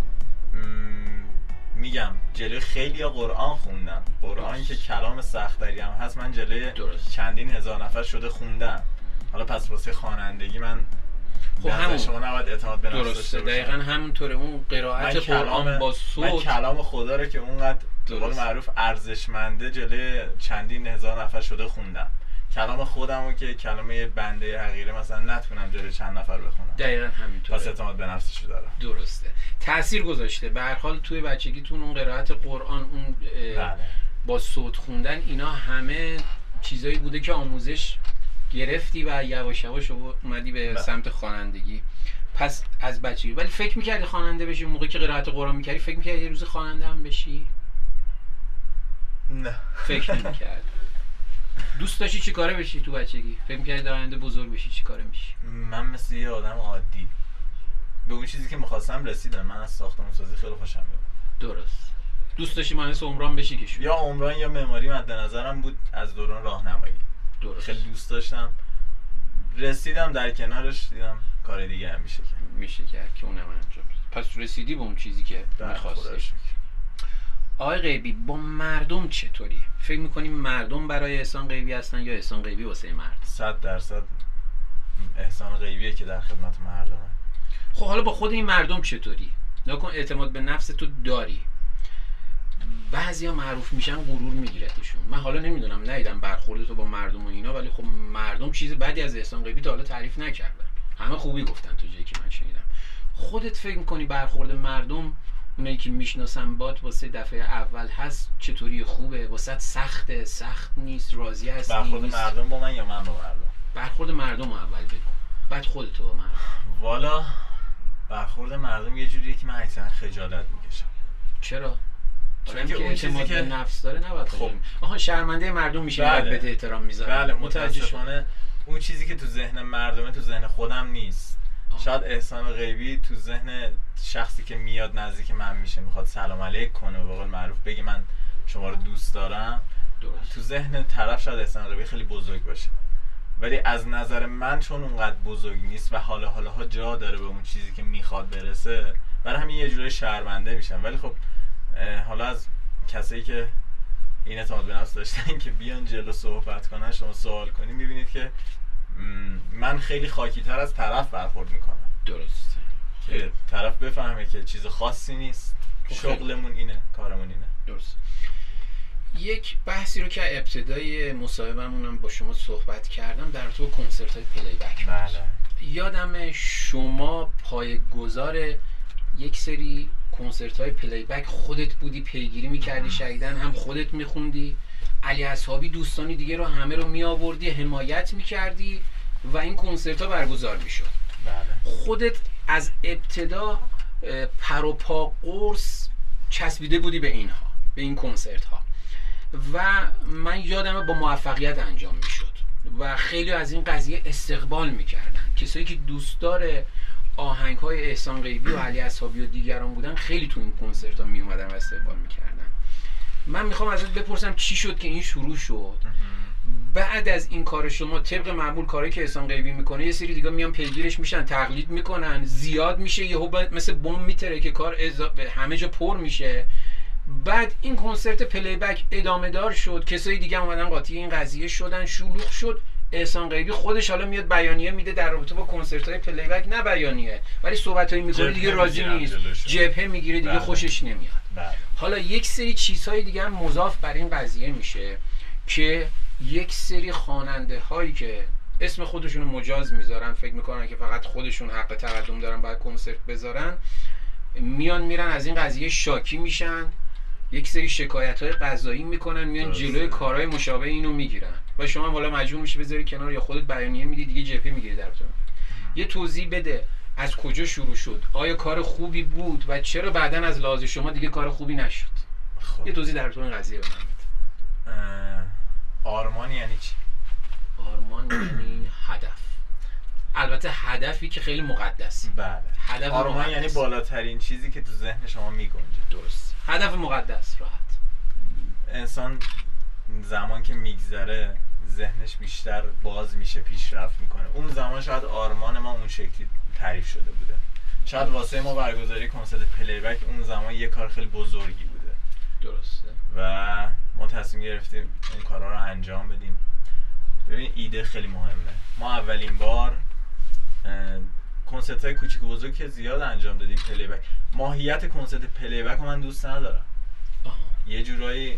میگم جلوی خیلی قرآن خوندم. قرآنی که کلام سختری هم هست من جلوی چندین هزار نفر شده خوندم. حالا پس واسه خوانندگی من خب همون شما نباید اعتماد به نفس داشته درسته، دقیقاً همونطوره. اون قرائت قرآن با صوت، من کلام خدا رو که اونقدر به قول معروف ارزشمنده جلوی چندین هزار نفر شده خوندم. کلام خودمو که کلمه بنده حقیره مثلا نتونم جلوی چند نفر بخونم. دقیقاً همینطوره. پس اعتماد به نفسشو دارم. درسته. تأثیر گذاشته. به هر حال توی بچگیتون اون قرائت قرآن، اون با صوت خوندن، اینا همه چیزایی بوده که آموزش گرفتی و یواش یواش اومدی به سمت خوانندگی. پس از بچگی. ولی فکر می‌کردی خواننده بشی؟ موقعی که قرائت قرآن می‌کردی فکر می‌کردی یه روز خواننده هم بشی؟ نه، فکر نمی‌کردی. دوست داشتی چی کاره بشی تو بچگی؟ فکر می‌کردی در آینده بزرگ بشی چی کاره میشی؟ من مثل یه آدم عادی به اون چیزی که می‌خواستم رسیدم. من از ساختمان‌سازی خیلی خوشم میاد. درست. دوست داشتی مهندس عمران بشی که شد؟ یا عمران یا معماری مد نظرم بود از دوران راهنمایی. درست. خیلی دوست داشتم. رسیدم در کنارش دیدم کار دیگه هم میشه کرد که اونم انجام. پس رسیدی به اون چیزی که می‌خواستی. آقای غیبی، با مردم چطوری؟ فکر می‌کنی مردم برای احسان غیبی هستن یا احسان غیبی واسه مرد؟ 100% احسان غیبیه که در خدمت مردمه. خب حالا با خود این مردم چطوری؟ نکن اعتماد به نفس تو داری. بعضیا معروف میشن غرور میگیرتشون. من حالا نمیدونم، ندیدم برخورد تو با مردم و اینا، ولی خب مردم چیز بدی از احسان غیبی تا حالا تعریف نکردن. همه خوبی گفتن تو جایی که من شنیدم. خودت فکر می‌کنی برخورد مردم، اونایی که میشناسن بات واسه دفعه اول هست، چطوری؟ خوبه؟ واسه سخته؟ سخت نیست؟ راضی هستی؟ برخورد مردم با من یا من با مردم؟ برخورد مردم رو اول بگو، بعد خودت با مردم. والا برخورد مردم یه جوریه که من اکثرا خجالت میکشم. چرا؟ چون که اون چیزی که نفس داره نباید. خب آها، شرمنده مردم میشه، بعد بهت احترام میذاره. بله، متاسفانه اون چیزی که تو ذهن مردمه تو ذهن خودم نیست. شاید احسان غیبی تو ذهن شخصی که میاد نزدیک من میشه میخواد سلام علیک کنه و به قول معروف بگه من شما رو دوست دارم، تو ذهن طرف شاید احسان غیبی خیلی بزرگ باشه، ولی از نظر من چون اونقدر بزرگ نیست و حالا جا داره به اون چیزی که میخواد برسه، برای همین یه جورای شرمنده میشم. ولی خب حالا از کسایی که این اعتماد به نفس داشتن که بیان جلو صحبت کنن، شما سوال کنین، میبینید که من خیلی خاکی تر از طرف برخورد میکنم. درسته. که طرف بفهمه که چیز خاصی نیست، شغلمون اینه، کارمون اینه. درست. یک بحثی رو که ابتدای مصاحبه‌مونم با شما صحبت کردم در رابطه با کنسرت‌های پلی بک. بله. یادم شما پایه‌گذار یک سری کنسرت‌های پلی بک خودت بودی، پیگیری می‌کردی، شهیدن هم خودت می‌خوندی، علی اصحابی دوستانی دیگه رو همه رو می‌آوردی، حمایت می‌کردی و این کنسرت‌ها برگزار می‌شد. بله. خودت از ابتدا پر و پا قرص چسبیده بودی به اینها، به این کنسرت‌ها و من یادمه با موفقیت انجام می‌شد و خیلی از این قضیه استقبال می‌کردن. کسایی که دوستدار آهنگ‌های احسان غیبی و علی اصحابی و دیگران بودن خیلی تو این کنسرت‌ها میومدن و استقبال می‌کردن. من میخوام ازت بپرسم چی شد که این شروع شد؟ بعد از این کار شما طبق معمول کاری که احسان غیبی میکنه یه سری دیگه میان پیگیرش میشن، تقلید میکنن، زیاد میشه، یهو مثل بمب میتره که کار همه جا پر میشه. بعد این کنسرت پلی بک ادامه دار شد، کسایی دیگه اومدن قاطی این قضیه شدن، شلوغ شد. احسان غیبی خودش حالا میاد بیانیه میده در رابطه با کنسرت‌های پلی بک، نه بیانیه ولی صحبتایی میکنه دیگه راضی نیست، جبهه میگیره دیگه، خوشش نمیاد. حالا یک سری چیزهای دیگه هم مضاف بر این قضیه میشه که یک سری خواننده هایی که اسم خودشون رو مجاز میذارن، فکر میکنن که فقط خودشون حق تقدم دارن باید کنسرت بذارن، میان میرن از این قضیه شاکی میشن، یک سری شکایت های قضایی میکنن، میان جلوی کارهای مشابه اینو میگیرن و شما حالا مجبور میشی بذاری کنار یا خودت بیانیه میدی دیگه، جبهه میگیری درتون. یه توضیح بده از کجا شروع شد، آیا کار خوبی بود و چرا بعدن از لحاظ شما دیگه کار خوبی نشد؟ خب. یه توضیح درتون این قضیه به من بده. آرمان یعنی چی؟ آرمان یعنی هدف. البته هدفی که خیلی مقدس. بله. هدف آرمان مقدس. یعنی بالاترین چیزی که تو ذهن شما میگنجه. درست. هدف مقدس. راحت. انسان زمان که میگذره ذهنش بیشتر باز میشه، پیشرفت میکنه. اون زمان شاید آرمان ما اون شکلی تعریف شده بوده. شاید واسه ما برگزاری کنسرت پلی بک اون زمان یه کار خیلی بزرگی بوده. درسته. و ما تصمیم گرفتیم این کارا رو انجام بدیم. ببین ایده خیلی مهمه. ما اولین بار کنسرت‌های کوچیک و بزرگ که زیاد انجام دادیم پلی بک. ماهیت کنسرت پلی بک رو من دوست ندارم. یه جورایی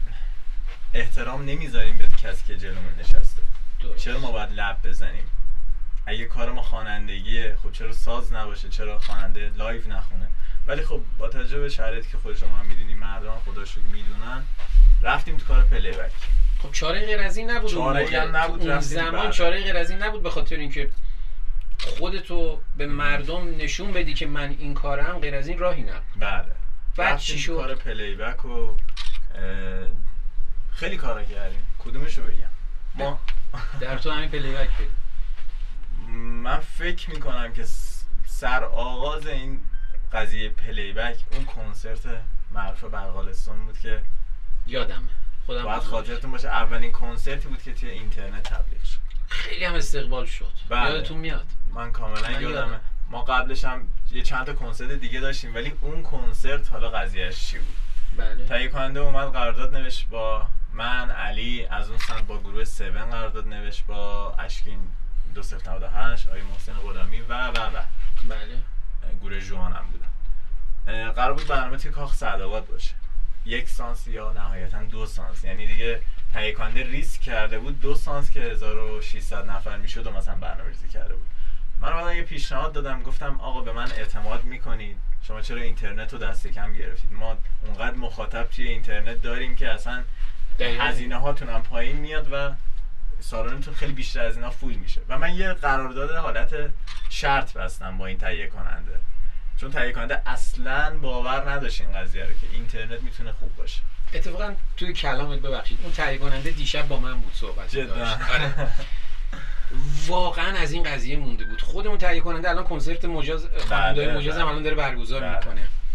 احترام نمیذاریم به کسی که جلومون نشسته. چرا ما باید لب بزنیم؟ اگه کار ما خوانندگیه، خب چرا ساز نباشه؟ چرا خواننده لایو نخونه؟ ولی خب با توجه به شرایطی که خود شما هم میدونید، مردم خدا شکر میدونن، رفتیم تو کار پلی بک. خب چاره غیر از این نبود. چاره هم نبود. اون زمان چاره غیر از این نبود، به خاطر اینکه خودتو به مردم نشون بدی که من این کارم، غیر از این راهی نبود. بله. بعد چی شد؟ کار پلی بک و خیلی کارا کردیم. کدومشو بگم؟ ما در تو همین پلی بک بگیم. من فکر میکنم که سر آغاز این قضیه پلی بک اون کنسرت معروف برقالستون بود که یادمه. خودم باید خاطرتون باشه اولین کنسرتی بود که توی اینترنت تبلیغ شد. خیلی هم استقبال شد. بله. یادتون میاد؟ من کاملا یادمه. ما قبلش هم یه چند تا کنسرت دیگه داشتیم ولی اون کنسرت حالا قضیهش چی بود؟ بله. تهیه کننده اومد قرارداد نوشت با من، علی، از اون سمت با گروه 7 قرارداد نوشت، با اشکین 2098، آقای محسن غلامی و بله. گروه جوان هم بودن. قرار بود برنامه توی کاخ سعدآباد باشه. 1 سانس یا نهایتا 2 سانس، یعنی دیگه تهیه کننده ریسک کرده بود 2 سانس که 1600 نفر میشد و مثلا برنامه‌ریزی کرده بود. من بعدا یه پیشنهاد دادم، گفتم آقا به من اعتماد میکنید، شما چرا اینترنت رو دست کم گرفتید؟ ما اونقدر مخاطب توی اینترنت داریم که اصلا هزینه هاتون هم پایین میاد و سالنتون خیلی بیشتر از اینا فول میشه. و من یه قرارداد حالت شرط بستم با این تهیه کننده، چون تهیه کننده اصلا باور نداشت این قضیه رو که اینترنت میتونه خوب باشه. اتفاقا توی کلامت ببخشید اون تهیه کننده دیشب با من بود صحبت داشت. آره. واقعا از این قضیه مونده بود. خودمون تهیه کننده الان کنسرت مجاز، خواننده‌های مجاز هم الان داره برگزار میکنه.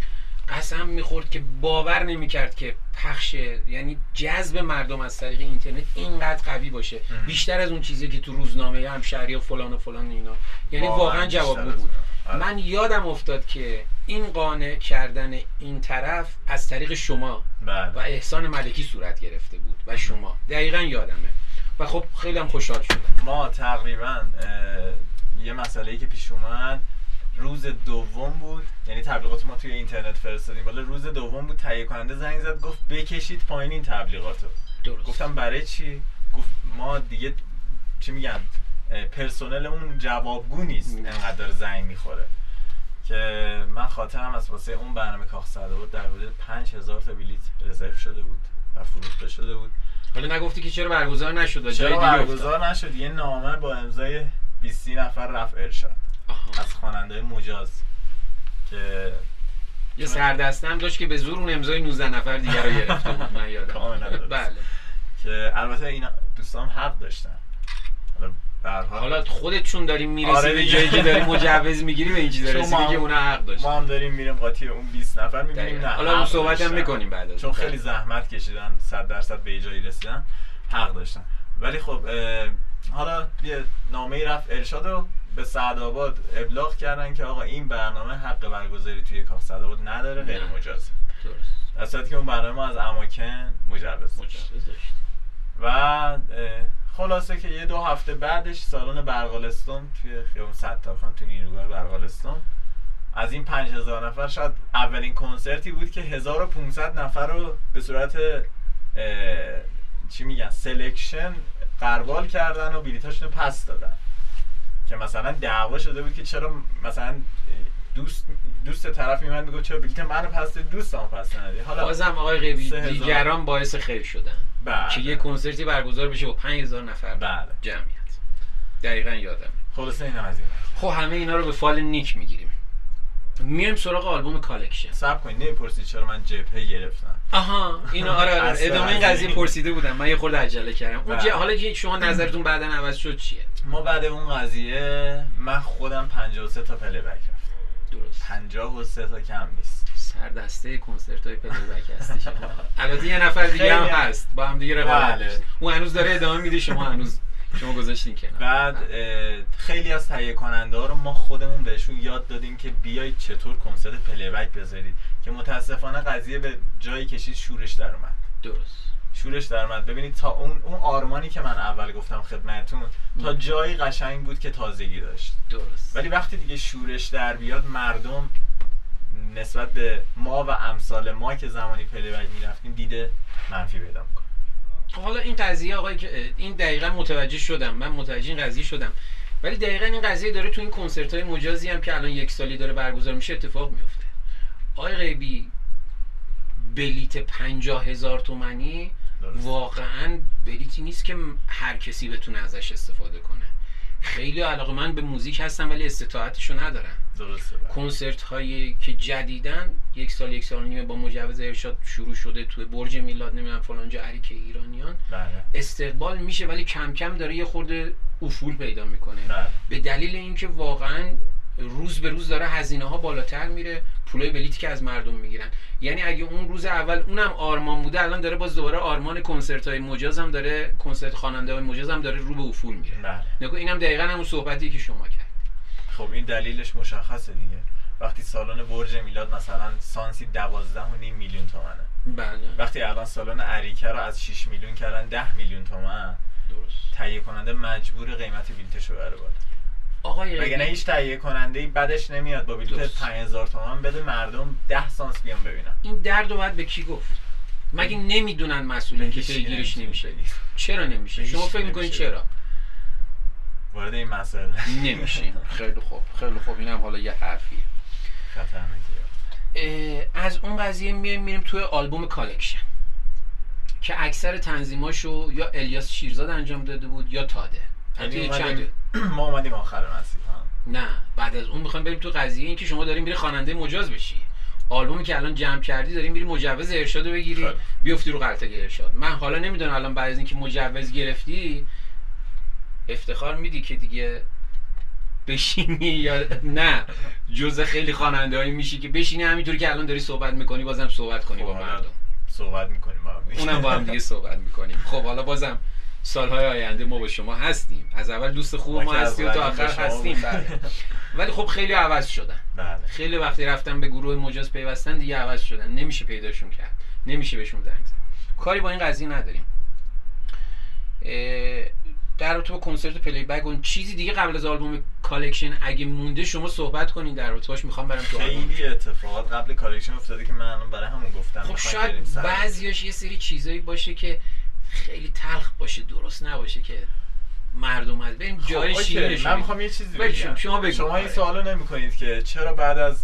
قسم میخورد که باور نمیکرد که پخش، یعنی جذب مردم از طریق اینترنت اینقدر قوی باشه، بیشتر از اون چیزی که تو روزنامه همشهری و فلان و فلان اینا، یعنی واقعا جوابگو بود. من یادم افتاد که این قانع کردن این طرف از طریق شما و احسان ملکی صورت گرفته بود و شما، دقیقا یادمه و خب خیلی هم خوشحال شدم. ما تقریبا یه مسئله‌ای که پیش اومد روز دوم بود، یعنی تبلیغات ما توی اینترنت فرستادیم، ولی روز دوم بود تهیه کننده زنگ زد گفت بکشید پایین این تبلیغاتو. گفتم برای چی؟ گفت ما دیگه چی میگن پرسنلمون جوابگو نیست، انقدر زنگ میخوره. که من خاطرم از واسه اون برنامه کاخ سعدآباد در حدود 5000 تا بلیت رزرو شده بود و فروخته شده بود. حالا نگفتی که چرا برگزار نشد؟ چرا برگزار نشد؟ یه نامه با امضای 20 نفر رفع ارشاد از خواننده مجاز که یه سردستم داشت که به زور اون امضای 19 نفر دیگه رو گرفته بود. من یادم کاملا درست. بله که البته اینا دوستان حق داشتن. حالا خودت چون داریم میرسی به جایی که داری مجوز میگیری به این چیزا رسیدی که اونا حق داشتن. ما هم داریم میریم قاطی اون 20 نفر میبینیم نه. حالا اون صحبت هم میکنیم بعد چون خیلی زحمت کشیدن 100% به جایی رسیدن، حق داشتن. ولی خب حالا یه نامه رفع ارشاد رو به سعدآباد ابلاغ کردن که آقا این برنامه حق برگزاری توی کاخ سعدآباد نداره، غیر مجاز. درست. اصلا که اون برنامه ما از اماکن مجوز داشت. و خلاصه که یه 2 هفته بعدش سالن برقالستون توی خیابون ستارخان تو نیروگاه برقالستون از این 5000 نفر شاید اولین کنسرتی بود که 1500 نفر رو به صورت چی میگن سلکشن قربال کردن و بلیطاشون رو پس دادن. که مثلا دعوا شده بود که چرا مثلا دوست طرف میاد میگه چرا بلیط منو پس دادی، دوستامو پس ندادی. حالا بازم آقای غیبی دیگران باعث خیر شدن که یه کنسرتی برگزار بشه و 5000 نفر جمعیت. دقیقاً یادم. خلاصه اینا از این. خب همه اینا رو به فال نیک میگیریم. میایم سراغ آلبوم کالکشن. صبر کنید نمیپرسید چرا من جبهه گرفتم. آها اینو آره ادامه این قضیه پرسیده بودم، من یه خورده عجله کردم. اون حالا که شما نظرتون بعداً عوض شد چیه؟ ما بعد اون قضیه من خودم 53 تا پلی بک رفتم. درست. 53 تا کم نیست. سردسته کنسرت‌های پلی بک هستی. البته یه نفر دیگه هم هست با هم دیگه رقابت داشت. اون هنوز داره ادامه میده، شما گذاشتین کنار. بعد خیلی از تهیه کننده ها رو ما خودمون بهشون یاد دادیم که بیایید چطور کنسرت پلی بک بذارید، که متاسفانه قضیه به جایی کشید شورش در اومد. درست. شورش در اومد. ببینید تا اون آرمانی که من اول گفتم خدمتتون تا جایی قشنگ بود که تازگی داشت. درست. ولی وقتی دیگه شورش در بیاد مردم نسبت به ما و امثال ما که زمانی پلی بک میرفتیم دیده منفی پیدا میکنه. حالا این قضیه آقای که این دقیقاً متوجه شدم، من متوجه این قضیه شدم، ولی دقیقاً این قضیه داره تو این کنسرت‌های مجازی هم که الان 1 سالی داره برگزار میشه اتفاق میفته. آقای غیبی بلیت 50,000 تومانی واقعاً بلیتی نیست که هر کسی بتونه ازش استفاده کنه. خیلی علاقه‌مند به موزیک هستن ولی استطاعتشو ندارن. درسته. کنسرت هایی که جدیدن 1 سال 1 سال و نیم با مجوز ارشاد شروع شده توی برج میلاد نمیدونم فلان جا عریک ایرانیان استقبال میشه، ولی کم کم داره یه خورده افول پیدا میکنه. به دلیل اینکه واقعا روز به روز داره هزینه ها بالاتر میره، پولای بلیتی که از مردم میگیرن. یعنی اگه اون روز اول اونم آرمان بوده، الان داره باز دوباره آرمان کنسرت های مجاز هم داره، کنسرت خواننده های مجاز هم داره رو به افول میره. نگو اینم دقیقاً همون صحبتی که شما کرد. خب این دلیلش مشخصه دیگه. وقتی سالن برج میلاد مثلا سانسی 12.5 میلیون تومنه. بله. وقتی الان سالن عریکه رو از 6 میلیون کردن 10 میلیون تومن. درست. تهیه کننده مجبور قیمت بلیتش رو ببره بالا. آقای مگه نه هیچ تهیه کننده‌ای بعدش نمیاد با بلیت 5000 تومان بده مردم 10 سانس بیان ببینن. این درد رو باید به کی گفت؟ مگه نمیدونن مسئولین که پیگیرش نمیشه؟ چرا نمیشه؟ شما فکر می‌کنید چرا؟ وارد این مسئله نمیشین. خیلی خوب اینم حالا یه حرفیه. خطرناکه. از اون قضیه میریم توی آلبوم کالکشن که اکثر تنظیماشو یا الیاس شیرزاد انجام داده بود یا تاده. ما اومدیم آخر مسیر ها. نه بعد از اون میخوایم بریم تو قضیه این که شما داریم میری خواننده مجاز بشی. آلبومی که الان جمع کردی داریم میری مجوز ارشادو بگیری بیفتی رو قلتک ارشاد. من حالا نمیدونم الان بعد از اینکه مجوز گرفتی افتخار میدی که دیگه بشینی یا نه جزء خیلی خواننده‌ای میشی که بشینی همینطوری که الان داری صحبت میکنی بازم صحبت کنی با مردم؟ صحبت میکنیم با هم، اونم با هم دیگه صحبت میکنیم. خب حالا بازم سالهای آینده ما با شما هستیم، از اول دوست خوب ما هستیم و تا آخر هستیم. بله. ولی خب خیلی عوض شدن. بله. خیلی وقتی رفتن به گروه مجاز پیوستن دیگه عوض شدن، نمیشه پیداشون کرد، نمیشه بهشون زنگ زد. کاری با این قضیه نداریم. در رابطه با کنسرت پلی بک اون چیزی دیگه قبل از آلبوم کالکشن اگه مونده شما صحبت کنین در رابطه باش. میخوام برم تو آلبوم. خیلی اتفاقات قبل کالکشن افتاده که من الان برای همون گفتم. خب شاید بعضیاش یه سری چیزایی باشه که خیلی تلخ باشه، درست نباشه که مردم از بریم جای شیرینش. من میخوام یه چیزی بگم. شما بگید. شما این سوالو نمی‌کنید که چرا بعد از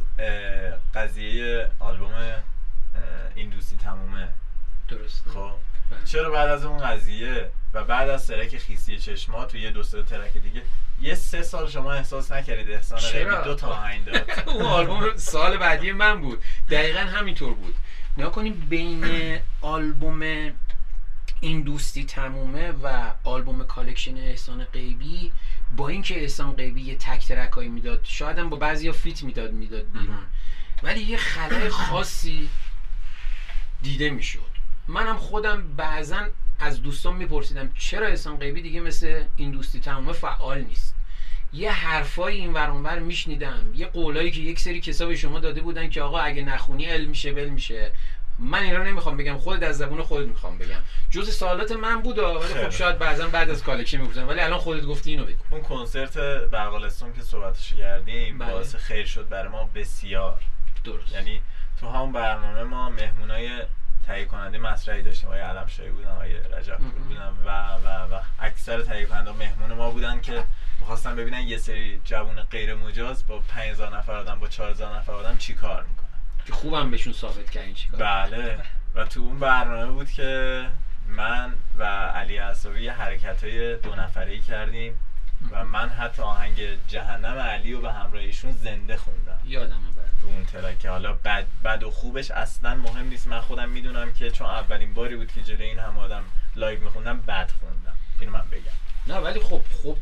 قضیه آلبوم این دوستی تمومه، درسته؟ خب چرا بعد از اون قضیه و بعد از ترک خیسی چشما تو یه دو سه ترک دیگه یه 3 سال شما احساس نکردید احسان غیبی 2 تا آهنگ داد؟ اون آلبوم سال بعدی من بود، دقیقاً همینطور بود. نگاه کنیم بین آلبوم این دوستی تمومه و آلبوم کالکشن احسان غیبی، با اینکه احسان غیبی یه تک ترکایی میداد، شاید هم با بعضیا فیت میداد بیرون، ولی یه خلای خاصی دیده میشد. منم خودم بعضن از دوستان میپرسیدم چرا احسان غیبی دیگه مثل این دوستی تمومه فعال نیست. یه حرفای این ور اون ور میشنیدم، یه قولایی که یک سری کسا به شما داده بودن که آقا اگه نخونی علم میشه بل میشه. من این رو نمیخوام بگم، خودت از زبون خودت میخوام بگم، جز سوالات من بود، ولی خب شاید بعضا بعد از کالکشن میپرسن، ولی الان خودت گفتی اینو بگو. اون کنسرت بغالستون که صحبتش کردیم باعث خیر شد برای ما بسیار. درست. یعنی تو همون برنامه ما مهمونای تهیه کننده مطرحی داشتیم، آقای علمشاهی بودن، آقای رجبپور بودن و اکثر تهیه کننده مهمون ما بودن که می‌خواستن ببینن یه سری جوون غیر مجاز با 5000 نفر آدم، با 4000 نفر آدم چیکار میکنن. که خوبم بهشون ثابت کردین چیکار. بله. و تو اون برنامه بود که من و علی عصابی یه حرکتای 2 نفره‌ای کردیم و من حتی آهنگ جهنم علی رو به همراه ایشون زنده خوندم. یادمه تو اون ترک. حالا بد و خوبش اصلا مهم نیست، من خودم میدونم که چون اولین باری بود که جلوی این همه آدم لایو میخوندم بد خوندم، اینو من بگم. نه ولی خب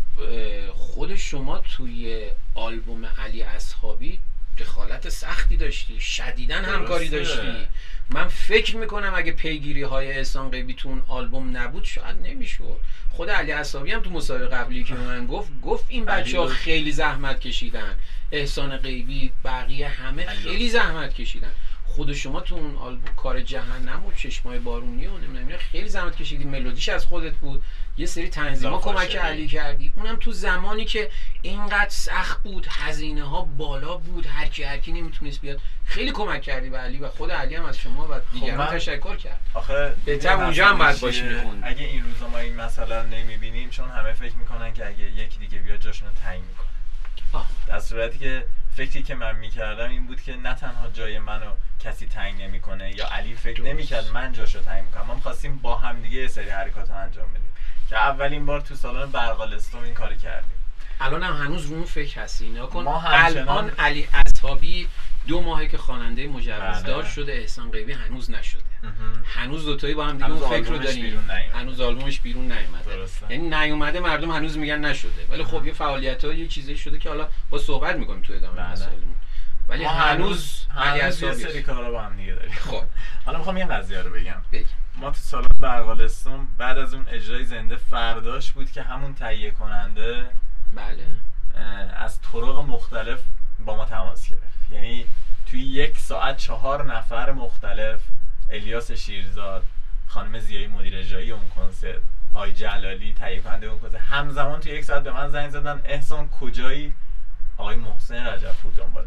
خود شما توی آلبوم علی اصحابی دخالت سختی داشتی، شدیداً همکاری داشتی. من فکر میکنم اگه پیگیری های احسان غیبی تو اون آلبوم نبود شاید نمیشد. خود علی اصحابی هم تو مسابقه قبلی که من گفت این بچه‌ها خیلی زحمت کشیدن، احسان غیبی، بقیه همه خیلی زحمت کشیدن. خود شما تو اون آلبوم کار جهنم و چشمای بارونی و نمیدونم خیلی زحمت کشیدی، ملودیش از خودت بود، یه سری تنظیما کمک علی کردی، اونم تو زمانی که اینقدر سخت بود، هزینه ها بالا بود، هر کی نمیتونست بیاد، خیلی کمک کردی به علی و خود علی هم از شما و دیگران تشکر کرد. آخه بهتر اونجا هم باید باشی میخوند. اگه این روزا ما این مسئله رو نمیبینیم، چون همه فکر میکنن که اگه یکی دیگه بیاد جاشون رو تعیین میکنه. در صورتی که فکری که من میکردم این بود که نه تنها جای منو کسی تعیین نمیکنه یا علی فکر نمیکرد من جاشو تعیین میکنم، ما می‌خواستیم با هم دیگه سری حرکات رو انجام بدیم که اولین بار تو سالن برقالستون این کارو کردیم. الان هم هنوز رو اون فکر هستی. نکن الان علی اصحابی 2 ماهه که خواننده مجوزدار شده، احسان غیبی هنوز نشده. هنوز دوتایی با هم دیگه اون فکر رو داریم. هنوز آلبومش بیرون نیومده. یعنی نیومده، مردم هنوز میگن نشده، ولی خب یه فعالیت‌ها یه چیزی شده که حالا با صحبت می‌کنیم تو ادامه مسائلمون. ولی هنوز علی اصحابی سری کارا با هم دیگه داریم. خب حالا می‌خوام این قضیه رو بگم. ما تو سالن برقالستون بعد از اون اجرای زنده فرداش بود که همون تهیه کننده بله از طرق مختلف با ما تماس گرفت. یعنی توی 1 ساعت 4 نفر مختلف، الیاس شیرزاد، خانم زیایی مدیر اجرایی اون کنسرت، آی جلالی تهیه کننده اون کنسرت، همزمان توی 1 ساعت به من زنگ زدن احسان کجایی؟ آقای محسن رجبپور دنبالت.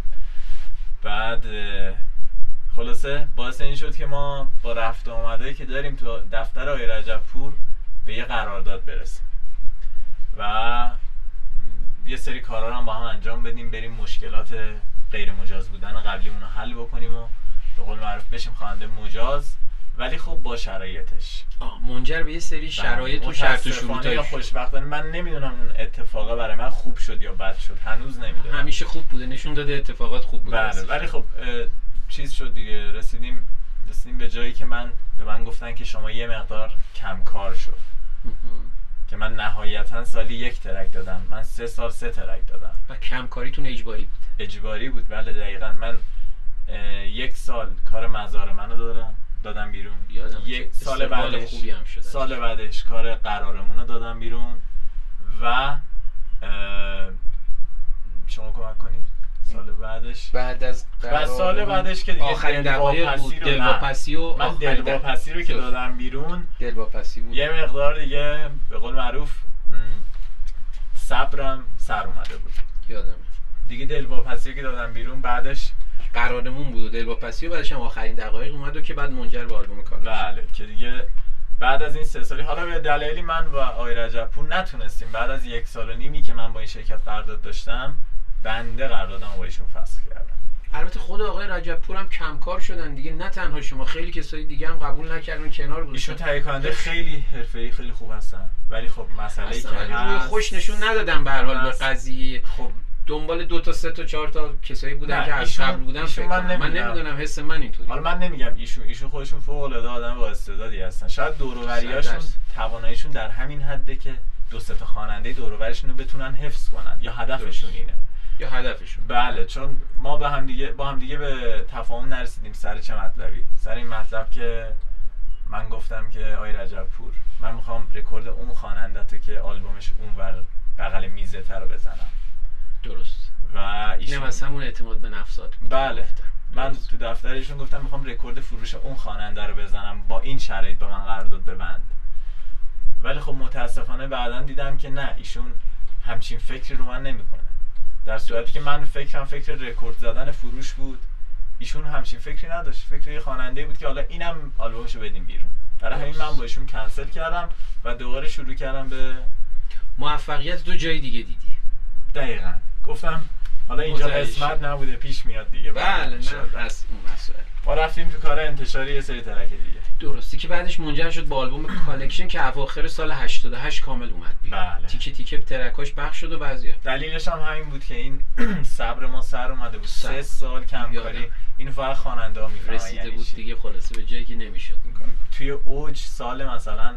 بعد خلاصه باعث این شد که ما با رفت آمدایی که داریم تو دفتر آقای رجبپور به یه قرارداد برسیم و یه سری کارا هم با هم انجام بدیم، بریم مشکلات غیر مجاز بودن قبلی اون رو حل بکنیم و به قول معروف بشیم خواننده مجاز، ولی خب با شرایطش. منجر به یه سری شرایط و شرط و شروطای خوشبختانه من نمیدونم اون اتفاقا برای من خوب شد یا بد شد، هنوز نمیدونم. همیشه خوب بوده، نشون داده اتفاقات خوب بوده. بله، ولی خب چیز شد دیگه، رسیدیم به جایی که به من گفتن که شما یه مقدار کم کار شد که من نهایتا سالی 1 ترک دادم. من 3 سال 3 ترک دادم و کمکاریتون اجباری بود؟ اجباری بود، بله دقیقاً. من 1 سال کار مزار منو دادم بیرون. یادم 1 سال بعدش خوبی هم شد. سال بعدش کار قرارمون رو دادم بیرون و شما کمک کنید. سال بعدش بعد از سال بعدش که دیگه آخرین دقایق بود دلواپسی و من دلواپسی رو که دادم بیرون، دلواپسی بود، یه مقدار دیگه به قول معروف صبرم سر اومده بود. یادمه دیگه دلواپسی که دادم بیرون بعدش قرارمون بود و دلواپسی و بعدش هم آخرین دقایق اومد و که بعد منجر به آلبوم کار. بله که دیگه بعد از این 3 سالی، حالا به دلایلی من و آقای رجبپور نتونستیم بعد از 1 سال و نیمی که من با این شرکت قرارداد داشتم، بنده قراردادم با ایشون فسخ کردم. البته خود آقای رجبپور هم کمکار شدن دیگه، نه تنها شما، خیلی کسای دیگه هم قبول نکردن، کنار گذاشتن. ایشون تهیه کننده خیلی حرفه‌ای خیلی خوب هستن، ولی خب مسئله‌ای که هست خوش نشون ندادن به هر حال به قضیه. خب دنبال 2 تا 3 تا 4 تا کسایی بودن که از قبل بودن. من نمیدونم، حس من اینطوری. حالا من نمیگم ایشون خودشون فوق‌العاده آدم با استعدادی هستن، شاید دور و بریاشون تواناییشون در همین حده که 2 تا خواننده دور و بریشون رو بتونن حفظ کنن، یا هدفشون اینه. یا هدفشون. بله، چون ما با هم دیگه به تفاهم نرسیدیم سر چه مطلبی. سر این مطلب که من گفتم که آقای رجبپور، من میخوام رکورد اون خواننده که آلبومش اونور بغل میزه رو بزنم. درست. و ایشون اینم از همون اعتماد به نفسات بود. بله. من تو دفترشون گفتم میخوام رکورد فروش اون خواننده رو بزنم، با این شرایط با من قرارداد ببند. ولی خب متاسفانه بعداً دیدم که نه، ایشون همچین فکری رو من نمیکنه. در صورتی که من فکر رکورد زدن فروش بود، ایشون همچین فکری نداشت. فکر یه خواننده بود که حالا اینم آلبومشو بدیم بیرون. برای همین من با ایشون کنسل کردم و دوباره شروع کردم به موفقیت. دو جای دیگه دیدی. دقیقاً. گفتم حالا اینجا قسمت نبوده، پیش میاد دیگه. بله، نه از اون مسئله. ما رفتیم تو کار انتشاری یه سری ترک دیگه. درستی که بعدش منجر شد به آلبوم کالکشن که اواخر سال 88 کامل اومد بیرون. بله. تیکه تیکه ترکاش پخش شد و بعضیا. دلیلش هم همین بود که این صبر ما سر اومده بود. 3 سال کمکاری اینو فقط خواننده‌ها میفهمن. رسیده بود دیگه خلاصه به جایی که نمیشد این کار. توی اوج سال مثلا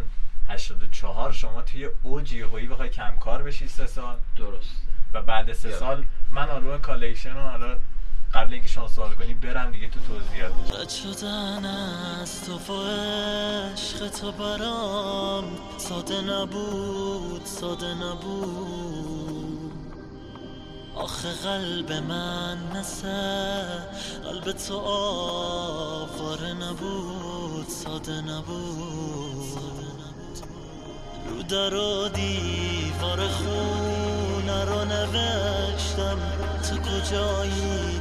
84 شما توی اوج یهویی بخوای کمکار بشی 3 سال. درست. و بعد 3 سال من آلبوم کالکشن رو حالا قبل اینکه شما سوال کنی برم دیگه تو توضیحاتش. رد شدن از تو و عشق تو برام ساده نبود آخه قلب من مثل قلب تو آواره نبود، ساده نبود. رو در و دیوار خونه رو نوشتم تو کجایی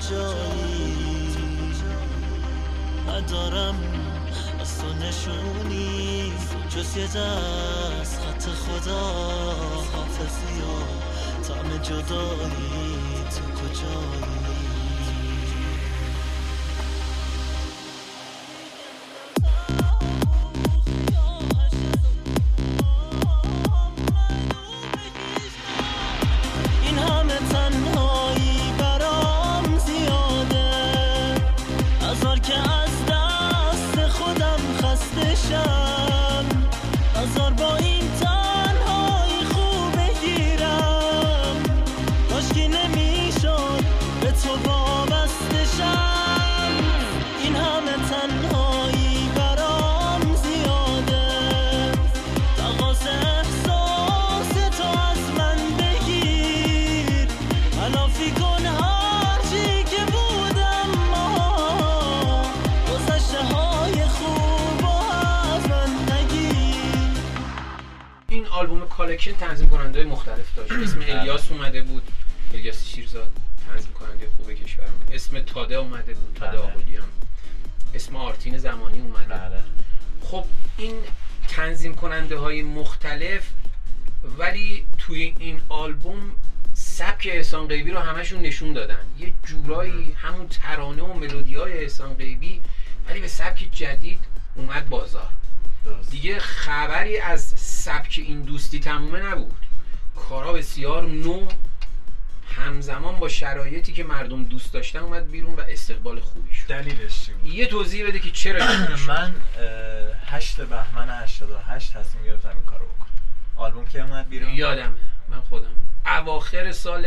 ندارم از تو نشونی جز یه دست خط خدا، حافظی و طعم جدایی تو کجایی. آلبوم کالکشن تنظیم کننده مختلف داشت. اسم الیاس اومده بود، الیاس شیرزاد، تنظیم کننده خوب کشورمون. اسم تاده اومده بود، تاده آقلیان. اسم آرتین زمانی اومده. بله. خب این تنظیم کننده های مختلف، ولی توی این آلبوم سبک احسان غیبی رو همشون نشون دادن. یه جورایی همون ترانه و ملودی های احسان غیبی، ولی به سبک جدید اومد بازار. دیگه خبری از سبک این دوستی تمومه نبود. کارا بسیار نو همزمان با شرایطی که مردم دوست داشتن اومد بیرون و استقبال خوبی شد. دلیلش چی بود؟ یه توضیح بده که چرا من 8 بهمن 88 تصمیم گرفتم این کارو بکنم. آلبوم که اومد بیرون؟ یادمه، من خودم اواخر سال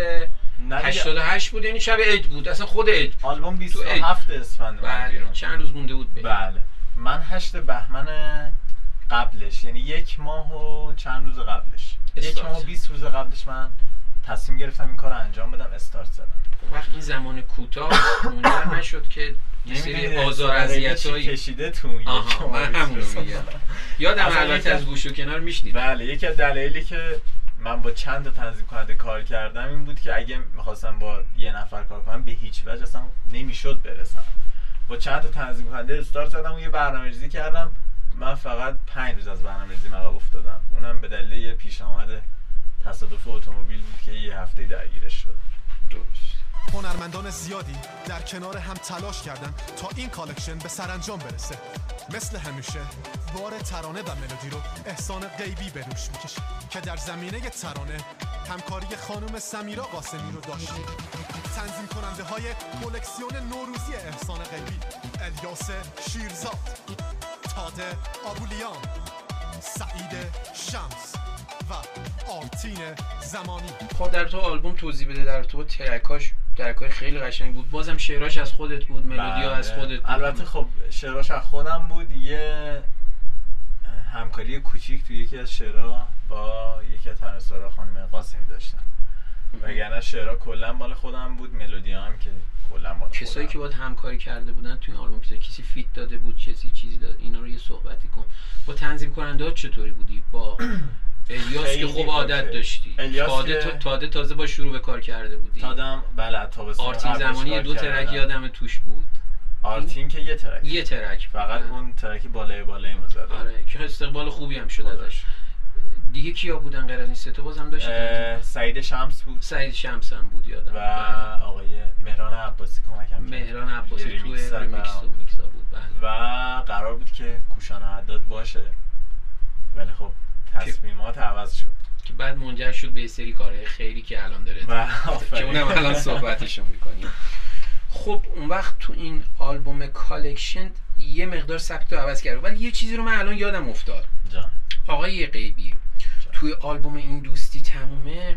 88 بود، یعنی شب عید بود، اصلا خود عید. آلبوم 27 اسفند اومد بیرون. چند روز مونده بود به. بله من 8 بهمن قبلش، یعنی 1 ماه و چند روز قبلش، 1 ماه و 20 روز قبلش من تصمیم گرفتم این کار انجام بدم، استارت زدم. وقت این زمان کوتاه منجر نشد که یه سری آزار اذیتایی کشیده تو یک من همونو میگم. یادم البته از گوش و کنار میشنید. بله یکی از دلایلی که من با چند تا تنظیم کننده کار کردم این بود که اگه می‌خواستم با یه نفر کار کنم به هیچ وجه اصلا نمیشد برسم. با چند تا تنظیم کننده استارت زدم و یه برنامه‌ریزی کردم. من فقط 5 روز از برنامه‌ریزی عقب افتادم، اونم به دلیل یه پیش آمد تصادف اتومبیل بود که یه هفته درگیرش شدم. درست. هنرمندان زیادی در کنار هم تلاش کردن تا این کالکشن به سرانجام برسه. مثل همیشه بار ترانه و ملودی رو احسان غیبی به دوش میکشه که در زمینه ترانه همکاری خانم سمیرا قاسمی رو داشت. تنظیم کننده های کلکسیون نوروزی احسان غیبی الیاس شیرزاد، تاده آبولیان، سعید شمس و آرتین زمانی. خب در تو آلبوم توضیح بده، در تو ترک‌های خیلی قشنگ بود، بازم شعراش از خودت بود، ملودی‌ها از خودت بود. البته خب شعراش از خودم بود، یه همکاری کوچیک توی یکی از شعرها با یکی از ترانه‌سرا خانم قاسمی داشتم، وگرنه شعرها کلا مال خودم بود، ملودی‌ها هم که کلا مال خودم. کسایی که باهات همکاری کرده بودن توی این آلبوم، کسی فیت داده بود، چیزی داد، اینا رو یه صحبتی کن. با تنظیم کننده‌ها چطوری بودی؟ با الیاس که خوب عادت داشتی، تاده تازه با شروع به کار کرده بودی. تادم بله تابستون. آرتین زمانی 2 ترک یادم توش بود. آرتین که یه ترک فقط اون ترکی بالای مزد. آره که استقبال خوبی هم شد ازش. دیگه کیا بودن غیر از این سه تا؟ بازم داشت سعید شمس بود. سعید شمس هم بود یادم. و آقای مهران عباسی کمکم کرد. مهران عباسی تو ریمیکسا بود. بله. و قرار بود که کوشان حداد باشه، ولی خب تصمیمات عوض شد که بعد منجر شد به سری کارهای خیری که الان داره که اونم الان صحبتشو می‌کنیم. خب اون وقت تو این آلبوم کالکشن یه مقدار سبک رو عوض کرد، ولی یه چیزی رو من الان یادم افتاد. جان آقای غیبی توی آلبوم این دوستی تمومه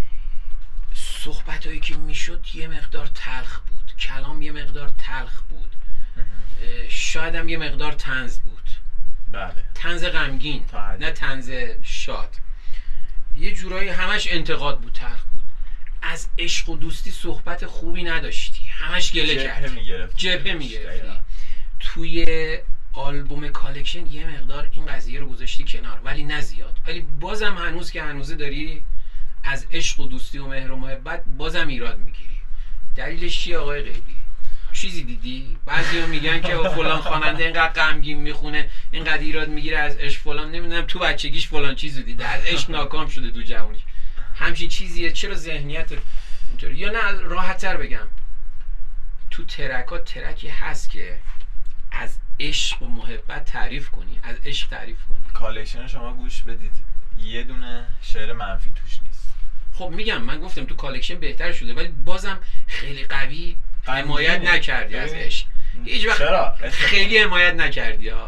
صحبتایی که میشد یه مقدار تلخ بود، کلام یه مقدار تلخ بود، شاید هم یه مقدار طنز بود. بله. طنز غمگین، نه طنز شاد. یه جورایی همش انتقاد بود، تلخ بود. از عشق و دوستی صحبت خوبی نداشتی، همش گله کردی، جبهه میگرفتی. توی آلبوم کالکشن یه مقدار این قضیه رو گذاشتی کنار، ولی نه زیاد، ولی بازم هنوز که هنوزه داری از عشق و دوستی و مهر و محبت بازم ایراد میگیری. دلیلش چیه آقای غیبی؟ چیزی دیدی؟ بعضیا میگن که فلان خواننده اینقدر غمگین میخونه، اینقدر ایراد میگیره از عشق، فلان نمیدونم تو بچگیش فلان چیزو دیده، از عشق ناکام شده تو جوونیش. همچین چیزیه؟ چرا ذهنیت اینطوری؟ یا نه راحت‌تر بگم، تو ترکی هست که از عشق و محبت تعریف کنی، از عشق تعریف کنی. کالکشن شما گوش بدید، یه دونه شعر منفی توش نیست. خب میگم من گفتم تو کالکشن بهتر شده، ولی بازم خیلی قوی حمایت نکردی از عشق. هیچ وقت خیلی حمایت نکردی ها.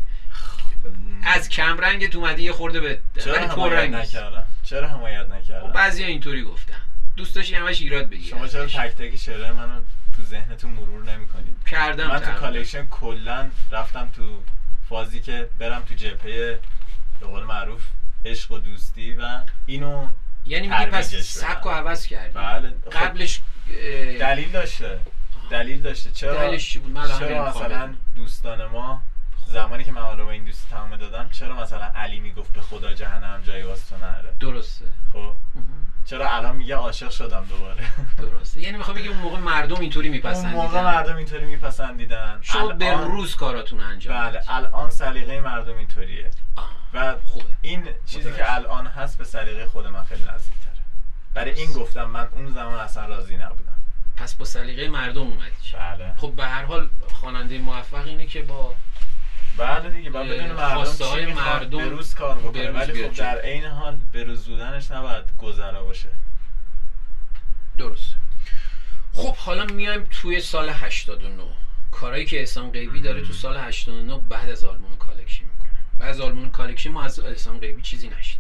از کم رنگت اومدی یه خورده به حمایت نکردم. چرا حمایت نکردم؟ بعضیا اینطوری گفتن، دوست داشتی همش ایراد بگیری. شما چرا تک تک شعر منو تو ذهنتون مرور نمی‌کنید؟ کردم. من تو کالکشن کلا رفتم تو فازی که برم تو جبهه به قول معروف عشق و دوستی و اینو، یعنی میگی پس سبکو عوض کردی. بله. قبلش دلیل داشته. چرا دلیلش چی بود؟ چرا مثلا دوستان ما زمانی که من آلبوم این دوستی تمام دادم، چرا مثلا علی میگفت به خدا جهنم جای واسه تو نره؟ درسته. خب چرا الان میگه عاشق شدم دوباره؟ درسته. یعنی میخوام بگم اون موقع مردم اینطوری میپسندیدن. اون موقع مردم اینطوری میپسندیدن. شما به روز کاراتون انجام بله. الان سلیقه مردم اینطوریه. و خوبه. این چیزی که الان هست به سلیقه خود من خیلی نزدیک‌تره. برای این گفتم من اون زمان اصلا راضی نبودم. پس با سلیقه مردم اومدی. بله. خب به هر حال خواننده موفق اینه که با بله دیگه باید بدون مردم به روز کار بکنه، ولی خب در عین حال به روز بودنش نباید گذرا باشه. درست. خب حالا میایم توی سال 89. کارهایی که احسان غیبی داره تو سال 89 بعد از آلبوم کالکشن میکنه. بعد از آلبوم کالکشن ما از احسان غیبی چیزی نشنیدیم.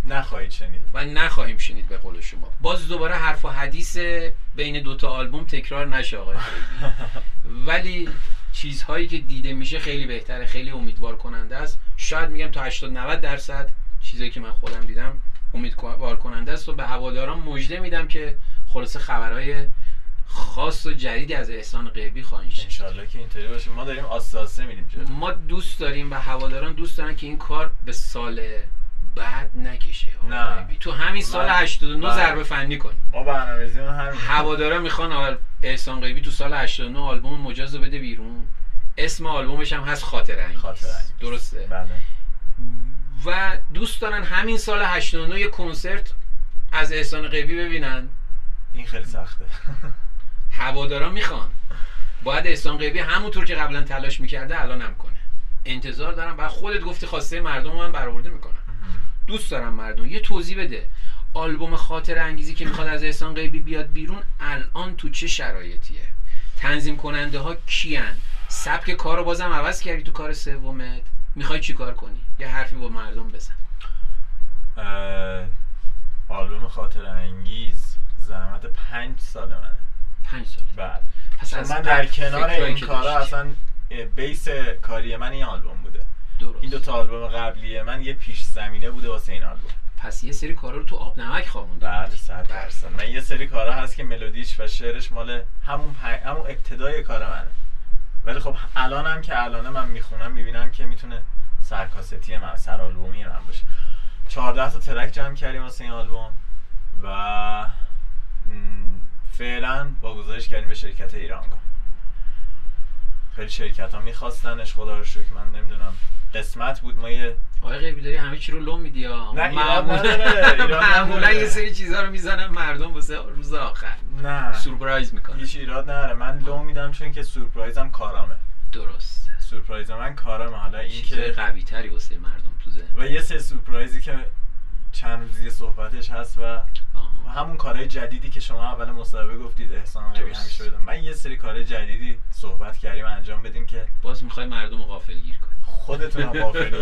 نخواهید شنید و نخواهیم شنید به قول شما. باز دوباره حرف و حدیث بین دوتا آلبوم تکرار نشه آقای غیبی. ولی چیزهایی که دیده میشه خیلی بهتره، خیلی امیدوار کننده است. شاید میگم تا 80-90% چیزایی که من خودم دیدم امیدوار کننده است و به هواداران مژده میدم که خلاص خبرهای خاص و جدیدی از احسان غیبی خواهید شنید. انشالله که اینطوری باشه. ما داریم آستاسه میریم جلو. ما دوست داریم و هواداران دوست دارن که این کار به سال بعد نکشه. نه. تو همین سال 89 ضربه فنی کنیم. ما برنامه‌ریزیمون همین. هوادارا میخوان احسان غیبی تو سال 89 آلبوم مجاز رو بده بیرون. اسم آلبومش هم هست خاطره انگیز. درسته؟ بله. و دوست دارن همین سال 89 یه کنسرت از احسان غیبی ببینن. این خیلی سخته. هوادارا میخوان. باید احسان غیبی همونطور که قبلا تلاش میکرده الان هم کنه. انتظار دارم. بعد خودت گفتی خواسته مردم رو من برآورده میکنم. دوست دارم مردم یه توضیح بده. آلبوم خاطره انگیزی که میخواد از احسان غیبی بیاد بیرون الان تو چه شرایطیه؟ تنظیم کننده ها کیان؟ سبک کارو بازم عوض کردی تو کار سومت؟ میخوای چیکار کنی؟ یه حرفی با مردم بزن. آلبوم خاطره انگیز زحمت 5 سال منه. 5 سال. بله. پس از من در کنار این کارا اصلا بیس کاری من این آلبوم بوده. درست. این 2 تا آلبوم قبلی من یه پیش زمینه بوده واسه این آلبوم. پس یه سری کارا رو تو آب نمک خوابوندی. بله 100%. من یه سری کارا هست که ملودیش و شعرش مال همون ابتدای کار منه. ولی خب الانم که الانه من میخونم میبینم که میتونه سرکاستی من، سر آلبومی من باشه. 14 تا ترک جمع کردیم واسه این آلبوم و فعلا با گزارش کردیم به شرکت ایرانگام. خیلی شرکت ها میخواستنش، خدا رو شکر. من نمیدونم قسمت بود. ما یه آقای غیبی داری همه چی رو لو میدی ها. نه معمولا یه سری چیزا رو میزنن مردم واسه روز آخر. نه سورپرایز میکنه. هیچ ایراد نداره. من لو میدم چون که سورپرایزم کارامه. درست. سورپرایز من کارامه. حالا این که قوی تری واسه مردم تو ذهن. و یه سری سورپرایزی که چند روزی صحبتش هست و همون کارهای جدیدی که شما اول مصاحبه گفتید احسان غیبی همیشه بدم. من یه سری کارهای جدیدی صحبت کردیم انجام بدیم که باز میخوای مردم رو غافلگیر کنی. خودتون هم غافلگیر.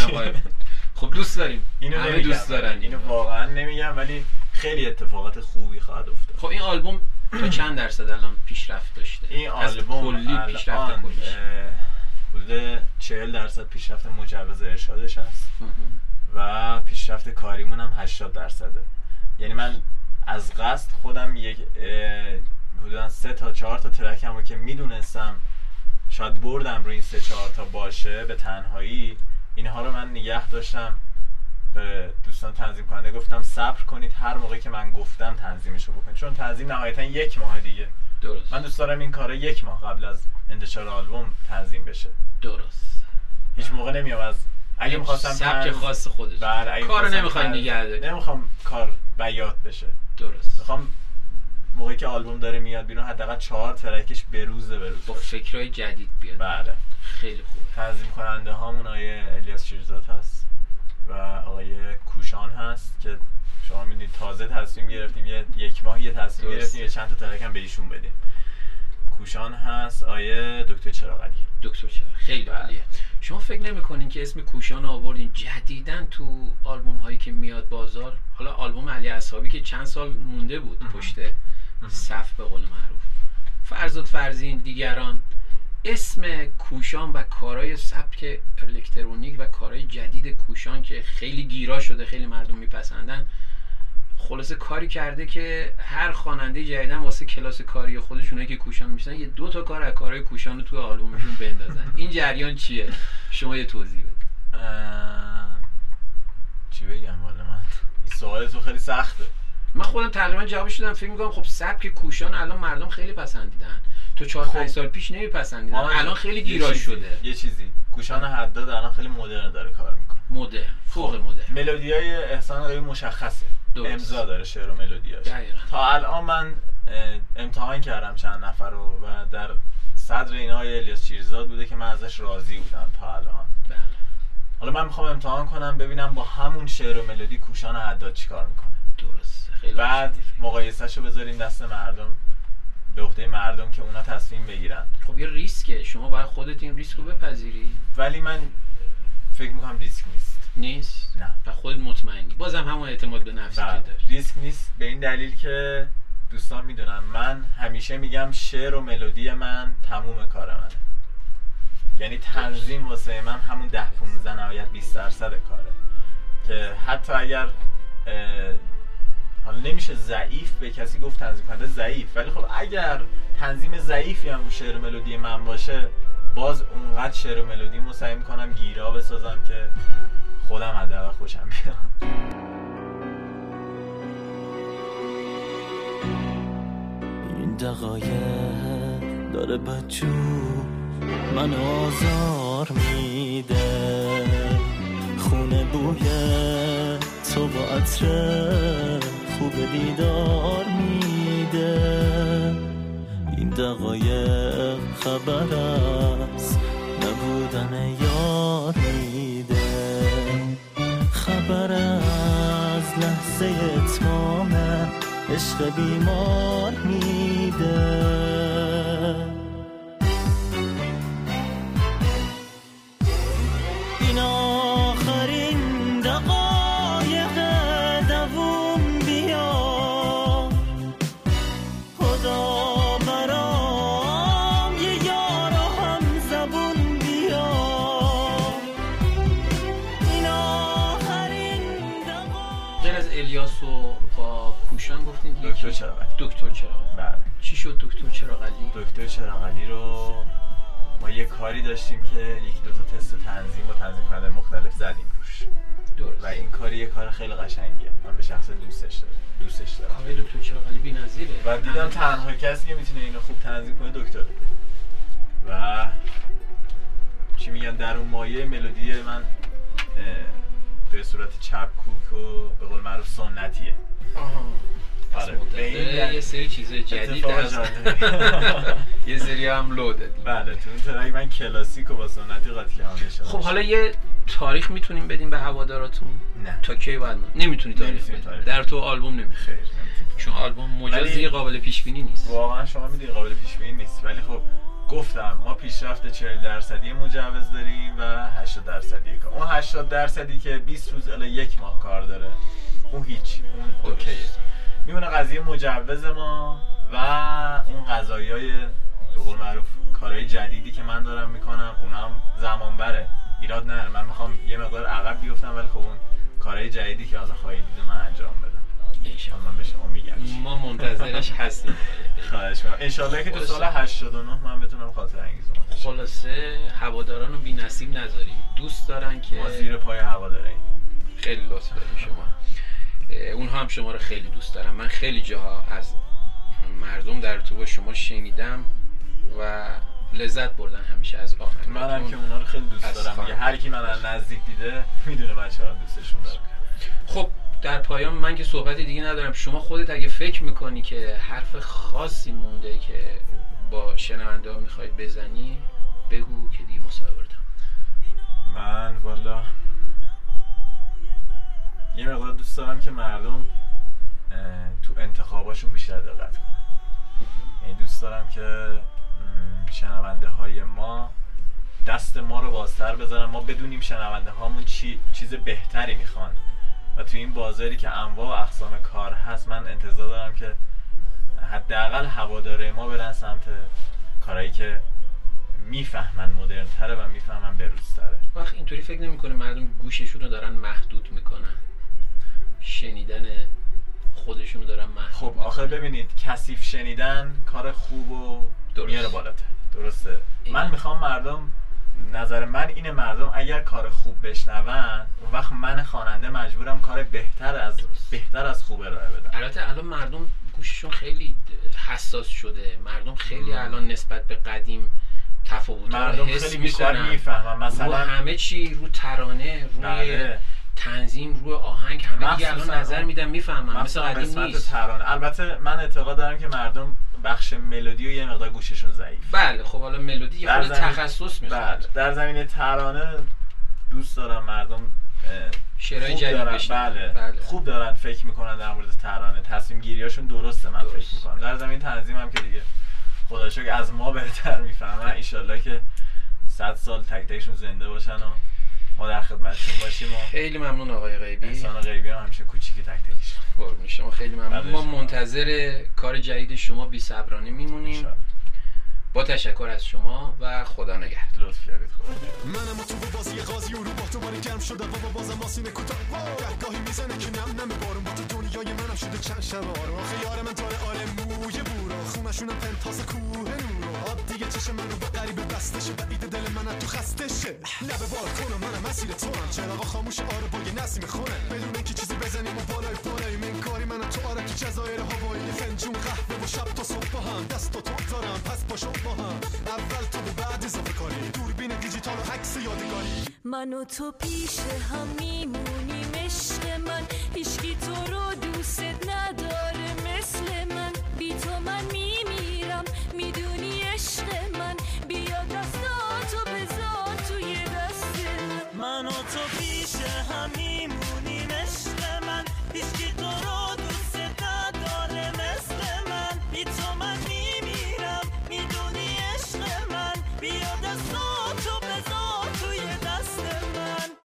خب دوست داریم. اینو همه دوست دارن. اینو واقعا نمیگم ولی خیلی اتفاقات خوبی خواهد افتاد. خب این آلبوم تا چند درصد الان پیشرفت داشته؟ این آلبوم کلی پیشرفت کلیش حدود 40% پیشرفت مجوز ارشادش هست و پیشرفت کاریمون هم 80%. یعنی من از قصد خودم یک حدودا 3 تا 4 تا ترکم رو که میدونستم شاید بردم رو این 3-4 تا باشه به تنهایی، اینها رو من نگه داشتم. به دوستان تنظیم کننده گفتم صبر کنید، هر موقعی که من گفتم تنظیمشو بکنید، چون تنظیم نهایتا 1 ماه دیگه. درست. من دوست دارم این کارا 1 ماه قبل از انتشار آلبوم تنظیم بشه. درست. هیچ موقع نمیام از اگه می‌خواستم سبک خاص خودت. بله، کارو نمی‌خوای نگه داری. نمی‌خوام کار بیات بشه. درست. می‌خوام موقعی که آلبوم داره میاد بیرون حداقل 4 ترکش بروز با فکرای جدید بیاد. بله. خیلی خوبه. تنظیم کننده هامون آقای الیاس شیرزاد هست و آقای کوشان هست که شما می‌بینید تازه تصمیم گرفتیم 1 ماه یه تصمیم گرفتیم یه چند تا ترک هم به ایشون بدیم. کوشان هست، آقای دکتر چراغعلی. دکتر چراغ خیلی عالیه. شما فکر نمی‌کنین که اسم کوشان آوردین جدیداً تو آلبوم هایی که میاد بازار، حالا آلبوم علی اصحابی که چند سال مونده بود پشت صف به قول معروف، فرزاد فرزین، دیگران، اسم کوشان و کارهای سبک الکترونیک و کارهای جدید کوشان که خیلی گیرا شده، خیلی مردم میپسندن، خلاصه کاری کرده که هر خواننده جدیدن واسه کلاس کاری خودشونه که کوشان میشن یه 2 تا کار از کارهای کوشان رو تو آلبومشون بندازن. این جریان چیه؟ شما یه توضیح بده. چی بگم والا من این سوال تو خیلی سخته. من خودم تقریبا جوابش دادم. فکر می‌کنم خب سبک کوشان الان مردم خیلی پسندیدن. تو 4-5 سال پیش نمیپسندیدن، الان خیلی گیرا شده. یه چیزی کوشان حداد الان خیلی مدرن داره کار میکنه. مدرن، فوق مدرن. ملودیای احسان غیبی مشخصه. امضا داره شعر و ملودیاش. تا الان من امتحان کردم چند نفر رو و در صدر اینها الیاس شیرزاد بوده که من ازش راضی بودم تا الان. بله. حالا من میخوام امتحان کنم ببینم با همون شعر و ملودی کوشان حداد چیکار میکنه. درست. خیلی بعد مقایسهشو بذاریم دست مردم، به عهده مردم که اونا تصمیم بگیرن. خب یه ریسکه، شما باید خودت این ریسک رو بپذیری. ولی من فکر میکنم ریسک نیست. نیست؟ نه. و خود مطمئنی بازم همون اعتماد به نفسی که داری. ریسک نیست به این دلیل که دوستان میدونن من همیشه میگم شعر و ملودی من تموم کار منه. یعنی تنظیم واسه من همون 10-15 نهایت 20% کاره که حتی اگر حالا نمیشه ضعیف به کسی گفت تنظیم کننده ضعیف، ولی خب اگر تنظیم ضعیفی هم شعر و ملودی من باشه باز اونقدر شعر و ملودی رو سعی میکنم گیرا بسازم که خودم حداقل خوشم بیاد. این دقایق داره بدجور من آزار میده، خونه بوی تو با عطر خوب دیدار میده. این دقایق خبر از نبودن یار میده، خبر از لحظه اتمام عشق بیمار میده. این آخرین دقایق دووم بیا، خدا برام یه یار هم زبون بیا. این آخرین دقایق. غیر از الیاس و با کوشان گفتین که دکتر چراغلی. دکتر چراغلی. بله. چی شد دکتر چراغلی؟ دکتر چراغلی رو ما یه کاری داشتیم که 1-2 تست تنظیم و تنظیم کننده مختلف زدیم روش. درست. و این کاری یه کار خیلی قشنگیه. من به شخص دوستش دارم. کار دکتر چراغلی بی‌نظیره. و دیدم تنها کسی که میتونه اینو خوب تنظیم کنه دکتره. و چی میگن در اون مایه ملودی من به صورت چپکوک و به قول معروف سنتیه. آها. آره. یه سری چیزای جدید هست. یه سری هم لو دادیم. بله تو اون ترک من کلاسیک و با سنتی قاطی کردم. خب حالا یه تاریخ میتونیم بدیم به هواداراتون؟ نه. تا کی باید نمیتونی تاریخ بدیم. در تو آلبوم نمیخواد. چون آلبوم مجازی قابل پیش بینی نیست. واقعا شما میدونید قابل پیش بینی نیست، ولی خب گفتم ما پیشرفت 40% مجوز داریم و 80% کار. اون 80% که 20 روز الی 1 ماه کار داره اون هیچ، اون اوکیه. میمونه قضیه مجوز ما و اون قضایای به قول معروف کارهای جدیدی که من دارم میکنم، اونا هم زمان بره. ایراد نداره، من میخوام یه مقدار عقب بیفتم ولی خب اون کارهای جدیدی که حالا خواهید دید من انجام بدم. انشالله من به شما میگم ما منتظرش هستیم. خواهش می‌کنم. انشالله که تو سال 89 من بتونم خاطر انگیز کنم. خلاصه هواداران رو بی‌نصیب نذاریم. دوست دارن که ما زیر پای هواداریم. خیلی لطف داریم شما. اونها هم شما رو خیلی دوست دارن. من خیلی جاها از مردم در تو با شما شنیدم و لذت بردن همیشه از آهنگاتون. منم که اونا رو خیلی دوست دارم. دیگه هر کی من از نزدیک دیده میدونه من چقدر دوستشون دارم. خب در پایان من که صحبتی دیگه ندارم. شما خودت اگه فکر میکنی که حرف خاصی مونده که با شنونده ها میخواید بزنی بگو که دیگه مصاحبه‌تم. من والا یه مقدار دوست دارم که مردم تو انتخاباشون بیشتر دقت کنن. یعنی دوست دارم که شنونده های ما دست ما رو بازتر بذارن، ما بدونیم شنونده هامون چیز بهتری میخوان و تو این بازاری که انواع و اقسام کار هست من انتظار دارم که حداقل هواداره ما برن سمت کارهایی که میفهمن مدرن تره و میفهمن بروزتره. وقت اینطوری فکر نمیکنه مردم گوششون رو دارن محدود میکنن، شنیدن خودشون رو دارن محدود خب آخه ببینید کثیف شنیدن کار خوب و میاره بالاتر. درسته. من میخوام مردم، نظر من اینه، مردم اگر کار خوب بشنون اون وقت من خواننده مجبورم کار بهتر از خوب ارائه بدم. البته الان مردم گوششون خیلی حساس شده، مردم خیلی الان نسبت به قدیم تفاوت‌ها رو حس میکنن، میفهمن. مثلا رو همه چی، رو ترانه، روی تنظیم، روی آهنگ، همه دیگه الان نظر میدن میفهمن، مثل قدیم نیست. ترانه البته من اعتقاد دارم که مردم بخش ملودی و یه مقدار گوششون ضعیف. بله خب حالا ملودی یه خود تخصص میخواد. بله در زمینه ترانه دوست دارم مردم شعرهای جدید بشنون. بله. خوب دارن فکر میکنن در مورد ترانه، تصمیم گیریاشون درسته. من فکر میکنم در زمین تنظیم هم که دیگه خدا شکر از ما بهتر میفهمن. ان شاءالله که 100 سال تک تکشون زنده باشن و ما در خدمتتون باشیم. خیلی ممنون آقای غیبی. انسان غیبی هم همیشه کوچیک تک تکش. قربون شما، خیلی ممنون. ما منتظر کار جدید شما بی‌صبرانه میمونیم. با تشکر از شما و خدا نگهدار. لطف کردید. خدا منم تو بازی قاضی و رو با تو باری گرم شده بابا بازم ماسین کوتاه گاهی میزنه که نم بارون با تو دنیای منم شده چند شب آروم خیار من تاره آره موی بورا خونشونم پنتاس کوه نورو آب دیگه چشم منو به غریبه بستشه بعید دل من تو خستشه لبه بار کنم منم مسیر تورم چراغا خاموش آره با یه نسیم خونه بدون اینکه چیزی بزنیم و بالای من کاری منم تو آره تو جزایر هوایی فنجون قهوه و شب تا صبح با هم دست تو دارم پس پاشو با هم اول تو به بعد اضافه کاری دوربین دیجیتال و عکس یادگاری من و تو پیش هم میمونیم عشق من هیچکی تو رو دوست نداره مثل من بی تو من میمیرم